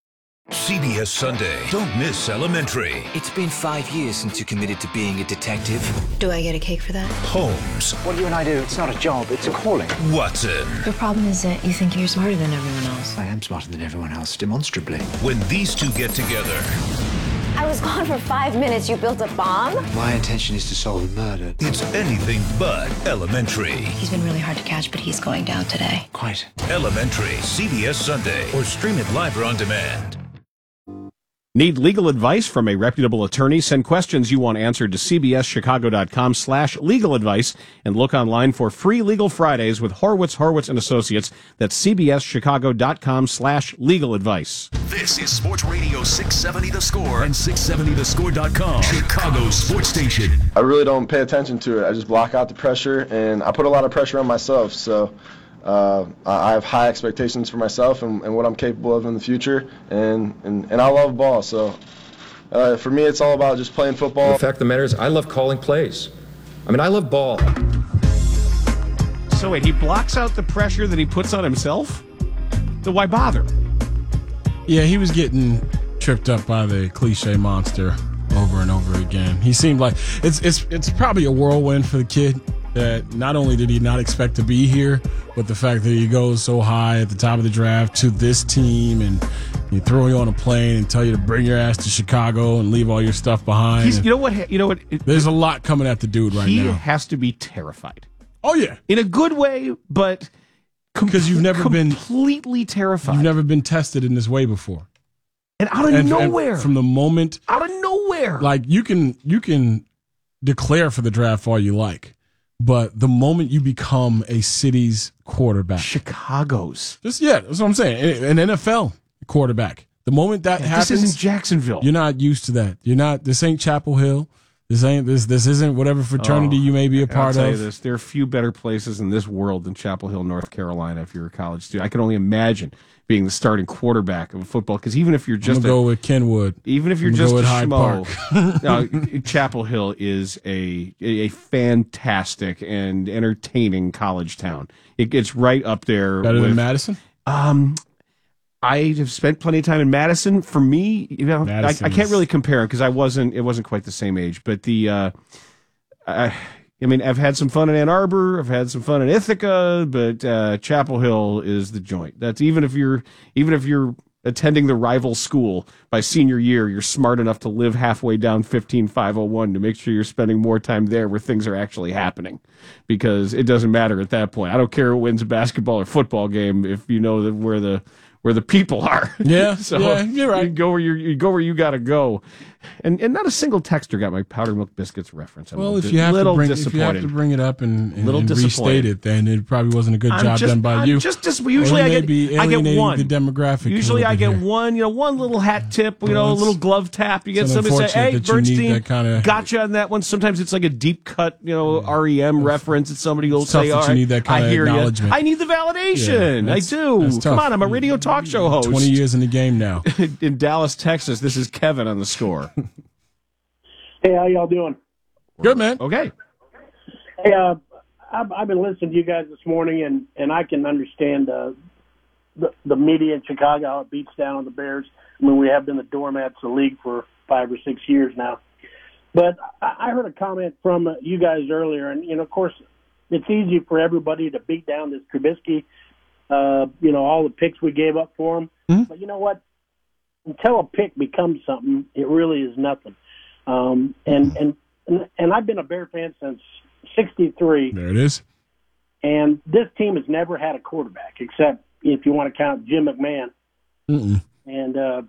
Speaker 2: C B S Sunday. Don't miss Elementary.
Speaker 1: It's been five years since you committed to being a detective.
Speaker 3: Do I get a cake for that?
Speaker 2: Holmes.
Speaker 5: What you and I do, it's not a job, it's a calling.
Speaker 2: Watson.
Speaker 3: The problem is that you think you're smarter than everyone else.
Speaker 5: I am smarter than everyone else, demonstrably.
Speaker 2: When these two get together.
Speaker 3: I was gone for five minutes. You built a bomb?
Speaker 5: My intention is to solve a murder.
Speaker 2: It's anything but Elementary.
Speaker 3: He's been really hard to catch, but he's going down today.
Speaker 5: Quite.
Speaker 2: Elementary, C B S Sunday, or stream it live or on demand.
Speaker 6: Need legal advice from a reputable attorney? Send questions you want answered to cbschicago.com slash legal advice and look online for free Legal Fridays with Horwitz, Horwitz and Associates. That's cbschicago.com slash legal advice.
Speaker 2: This is Sports Radio six seventy The Score and six seventy the score dot com, Chicago's sports station.
Speaker 7: I really don't pay attention to it. I just block out the pressure, and I put a lot of pressure on myself. So uh, I have high expectations for myself and, and what I'm capable of in the future, and, and, and I love ball. So uh, for me, it's all about just playing football.
Speaker 8: The fact of the matter is, I love calling plays. I mean, I love ball.
Speaker 6: So wait, he blocks out the pressure that he puts on himself? So why bother?
Speaker 4: Yeah, he was getting tripped up by the cliche monster over and over again. He seemed like it's it's it's probably a whirlwind for the kid that not only did he not expect to be here, but the fact that he goes so high at the top of the draft to this team and he throw you on a plane and tell you to bring your ass to Chicago and leave all your stuff behind.
Speaker 6: He's, you know what? You know what? It,
Speaker 4: There's a lot coming at the dude right
Speaker 6: he
Speaker 4: now.
Speaker 6: He has to be terrified.
Speaker 4: Oh yeah,
Speaker 6: in a good way, but
Speaker 4: because com- you've never
Speaker 6: completely
Speaker 4: been
Speaker 6: completely terrified.
Speaker 4: You've never been tested in this way before.
Speaker 6: And out of
Speaker 4: and,
Speaker 6: nowhere,
Speaker 4: and from the moment,
Speaker 6: out of nowhere,
Speaker 4: like you can you can declare for the draft all you like, but the moment you become a city's quarterback,
Speaker 6: Chicago's,
Speaker 4: just yeah, that's what I'm saying, an N F L quarterback. The moment that
Speaker 6: yeah,
Speaker 4: happens,
Speaker 6: this isn't Jacksonville.
Speaker 4: You're not used to that. You're not. This ain't Chapel Hill. This ain't this. This isn't whatever fraternity
Speaker 6: oh,
Speaker 4: you may be a part
Speaker 6: I'll tell
Speaker 4: of.
Speaker 6: You this, there are few better places in this world than Chapel Hill, North Carolina. If you're a college student, I can only imagine being the starting quarterback of football. Because even if you're just
Speaker 4: I'm gonna
Speaker 6: a,
Speaker 4: go with Kenwood,
Speaker 6: even if you're
Speaker 4: I'm
Speaker 6: just
Speaker 4: go
Speaker 6: a
Speaker 4: with Hyde
Speaker 6: schmo, no, Chapel Hill is a a fantastic and entertaining college town. It gets right up there.
Speaker 4: Better
Speaker 6: with,
Speaker 4: than Madison.
Speaker 6: Um. I have spent plenty of time in Madison. For me, you know, I, I can't really compare because I wasn't. It wasn't quite the same age. But the, uh, I, I mean, I've had some fun in Ann Arbor. I've had some fun in Ithaca. But uh, Chapel Hill is the joint. That's even if you're even if you're attending the rival school by senior year, you're smart enough to live halfway down fifteen five oh one to make sure you're spending more time there where things are actually happening. Because it doesn't matter at that point. I don't care who wins a basketball or football game if you know that where the where the people are.
Speaker 4: Yeah,
Speaker 6: so
Speaker 4: yeah, you're right.
Speaker 6: You go where you you go where you got to go, and and not a single texter got my powdered milk biscuits reference. I'm
Speaker 4: well, if
Speaker 6: di-
Speaker 4: you have to
Speaker 6: little
Speaker 4: bring if
Speaker 6: disappointed.
Speaker 4: you have to bring it up and, and,
Speaker 6: little
Speaker 4: and restate it, then it probably wasn't a good
Speaker 6: I'm
Speaker 4: job
Speaker 6: just,
Speaker 4: done by
Speaker 6: I'm
Speaker 4: you.
Speaker 6: Just, just usually
Speaker 4: I
Speaker 6: get
Speaker 4: be
Speaker 6: I get one
Speaker 4: the demographic.
Speaker 6: Usually I get
Speaker 4: here.
Speaker 6: one, you know, one little hat tip, you
Speaker 4: well,
Speaker 6: know, a little glove tap. You get somebody say, "Hey, Bernstein,
Speaker 4: kinda,
Speaker 6: gotcha on that one." Sometimes it's like a deep cut, you know, R E M reference, and somebody will say, "All
Speaker 4: right,
Speaker 6: right,
Speaker 4: you need that kind
Speaker 6: I
Speaker 4: of
Speaker 6: hear you.
Speaker 4: acknowledgement.
Speaker 6: I need the validation.
Speaker 4: Yeah,
Speaker 6: I do. Come on, I'm a radio talk show host.
Speaker 4: Twenty years in the game now."
Speaker 6: In Dallas, Texas, this is Kevin on the Score.
Speaker 10: Hey, how y'all doing?
Speaker 4: Good, man.
Speaker 6: Okay.
Speaker 10: Hey, uh, I've, I've been listening to you guys this morning, and, and I can understand uh, the, the media in Chicago, how it beats down on the Bears. I mean, we have been the doormats of the league for five or six years now. But I, I heard a comment from uh, you guys earlier, and, you know, of course, it's easy for everybody to beat down this Trubisky, uh, you know, all the picks we gave up for him.
Speaker 4: Mm-hmm.
Speaker 10: But you know what? Until a pick becomes something, it really is nothing. Um, and, and and I've been a Bear fan since sixty-three.
Speaker 4: There it is.
Speaker 10: And this team has never had a quarterback, except if you want to count Jim McMahon.
Speaker 4: Mm-mm.
Speaker 10: And uh,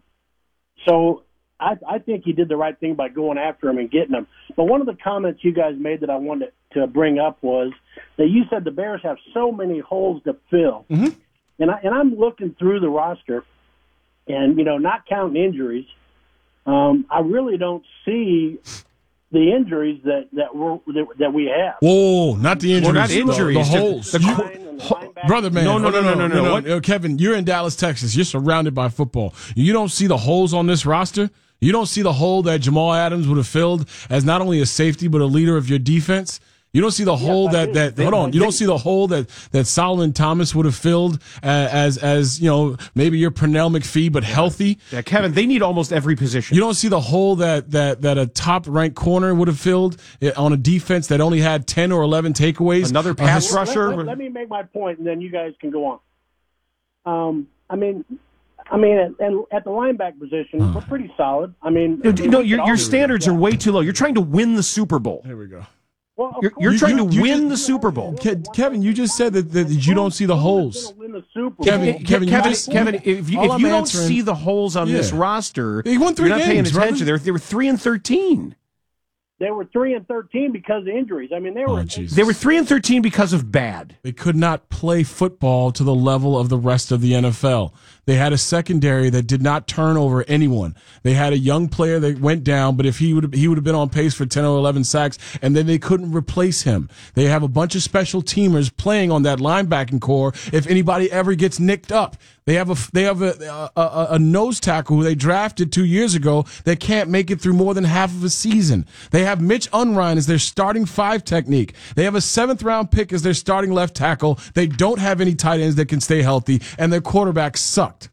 Speaker 10: so I, I think he did the right thing by going after him and getting him. But one of the comments you guys made that I wanted to bring up was that you said the Bears have so many holes to fill.
Speaker 4: Mm-hmm.
Speaker 10: And, I, and I'm looking through the roster, and, you know, not counting injuries, um, I really don't see the injuries that that, we're, that, that we have.
Speaker 4: Whoa, not the injuries.
Speaker 6: Well, not injuries.
Speaker 4: The, the holes.
Speaker 6: The,
Speaker 10: the
Speaker 4: Brother, man.
Speaker 6: No, no, no, no, no, no.
Speaker 4: no,
Speaker 6: no.
Speaker 4: no. Kevin, you're in Dallas, Texas. You're surrounded by football. You don't see the holes on this roster? You don't see the hole that Jamal Adams would have filled as not only a safety but a leader of your defense? You don't see the hole
Speaker 6: I
Speaker 4: that,
Speaker 6: think
Speaker 4: that
Speaker 6: they-
Speaker 4: hold on. You
Speaker 6: they-
Speaker 4: don't see the hole that, that Solomon Thomas would have filled uh, as as you know maybe your Pernell McPhee, but healthy.
Speaker 6: Yeah, Kevin, they need almost every position.
Speaker 4: You don't see the hole that that that a top ranked corner would have filled on a defense that only had ten or eleven takeaways.
Speaker 6: Another pass
Speaker 4: Uh,
Speaker 6: rusher.
Speaker 10: Let, let- let me make my point, and then you guys can go on. Um, I mean, I mean, at, and at the linebacker position, we're pretty solid. I mean,
Speaker 6: No,
Speaker 10: I mean,
Speaker 6: no,
Speaker 10: we
Speaker 6: your
Speaker 10: could
Speaker 6: your
Speaker 10: always-
Speaker 6: standards
Speaker 10: yeah.
Speaker 6: are way too low. You're trying to win the Super Bowl.
Speaker 4: Here we go.
Speaker 10: Well, of
Speaker 6: You're,
Speaker 10: course-
Speaker 6: you're
Speaker 4: You-
Speaker 6: trying
Speaker 4: you-
Speaker 6: to
Speaker 4: you
Speaker 6: win
Speaker 4: just-
Speaker 6: the Super Bowl.
Speaker 4: Ke- Kevin, you just said that, that you don't see the holes.
Speaker 10: Win the Super Bowl.
Speaker 4: Kevin,
Speaker 6: Ke-
Speaker 4: Kevin, you
Speaker 6: Kevin,
Speaker 4: just-
Speaker 6: Kevin, if you,
Speaker 4: all
Speaker 6: if
Speaker 4: I'm
Speaker 6: you don't
Speaker 4: answering-
Speaker 6: see the holes on this
Speaker 4: Yeah.
Speaker 6: roster,
Speaker 4: They won three
Speaker 6: you're not paying
Speaker 4: games, brother.
Speaker 6: attention. They were, they were three and thirteen.
Speaker 10: They were three and thirteen because of injuries. I mean, they were.
Speaker 4: Oh, Jesus.
Speaker 6: They were three and thirteen because of bad.
Speaker 4: They could not play football to the level of the rest of the N F L. They had a secondary that did not turn over anyone. They had a young player that went down, but if he would he would have been on pace for ten or eleven sacks, and then they couldn't replace him. They have a bunch of special teamers playing on that linebacking core if anybody ever gets nicked up. They have a they have a a, a, a nose tackle who they drafted two years ago that can't make it through more than half of a season. They have Mitch Unrein as their starting five technique. They have a seventh round pick as their starting left tackle. They don't have any tight ends that can stay healthy, and their quarterback sucked.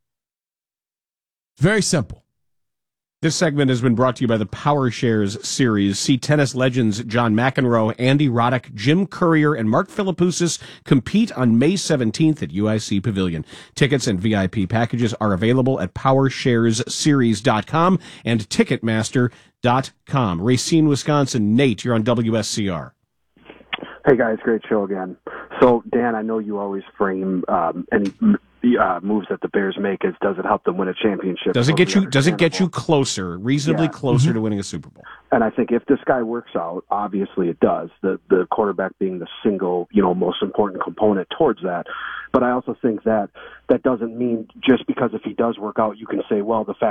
Speaker 4: Very simple.
Speaker 6: This segment has been brought to you by the Power Shares series. See tennis legends John McEnroe, Andy Roddick, Jim Courier, and Mark Philippoussis compete on May seventeenth at U I C Pavilion. Tickets and V I P packages are available at power shares series dot com and ticketmaster dot com. Racine, Wisconsin. Nate, you're on W S C R.
Speaker 9: Hey guys, great show again. So Dan, I know you always frame um, any uh, moves that the Bears make as does it help them win a championship?
Speaker 6: Does it get
Speaker 9: Totally
Speaker 6: you? Does it get you
Speaker 9: understandable.
Speaker 6: closer, reasonably
Speaker 9: Yeah.
Speaker 6: closer
Speaker 9: Mhm.
Speaker 6: to winning a Super Bowl?
Speaker 9: And I think if this guy works out, obviously it does. The the quarterback being the single, you know, most important component towards that. But I also think that that doesn't mean just because if he does work out, you can say, well, the fact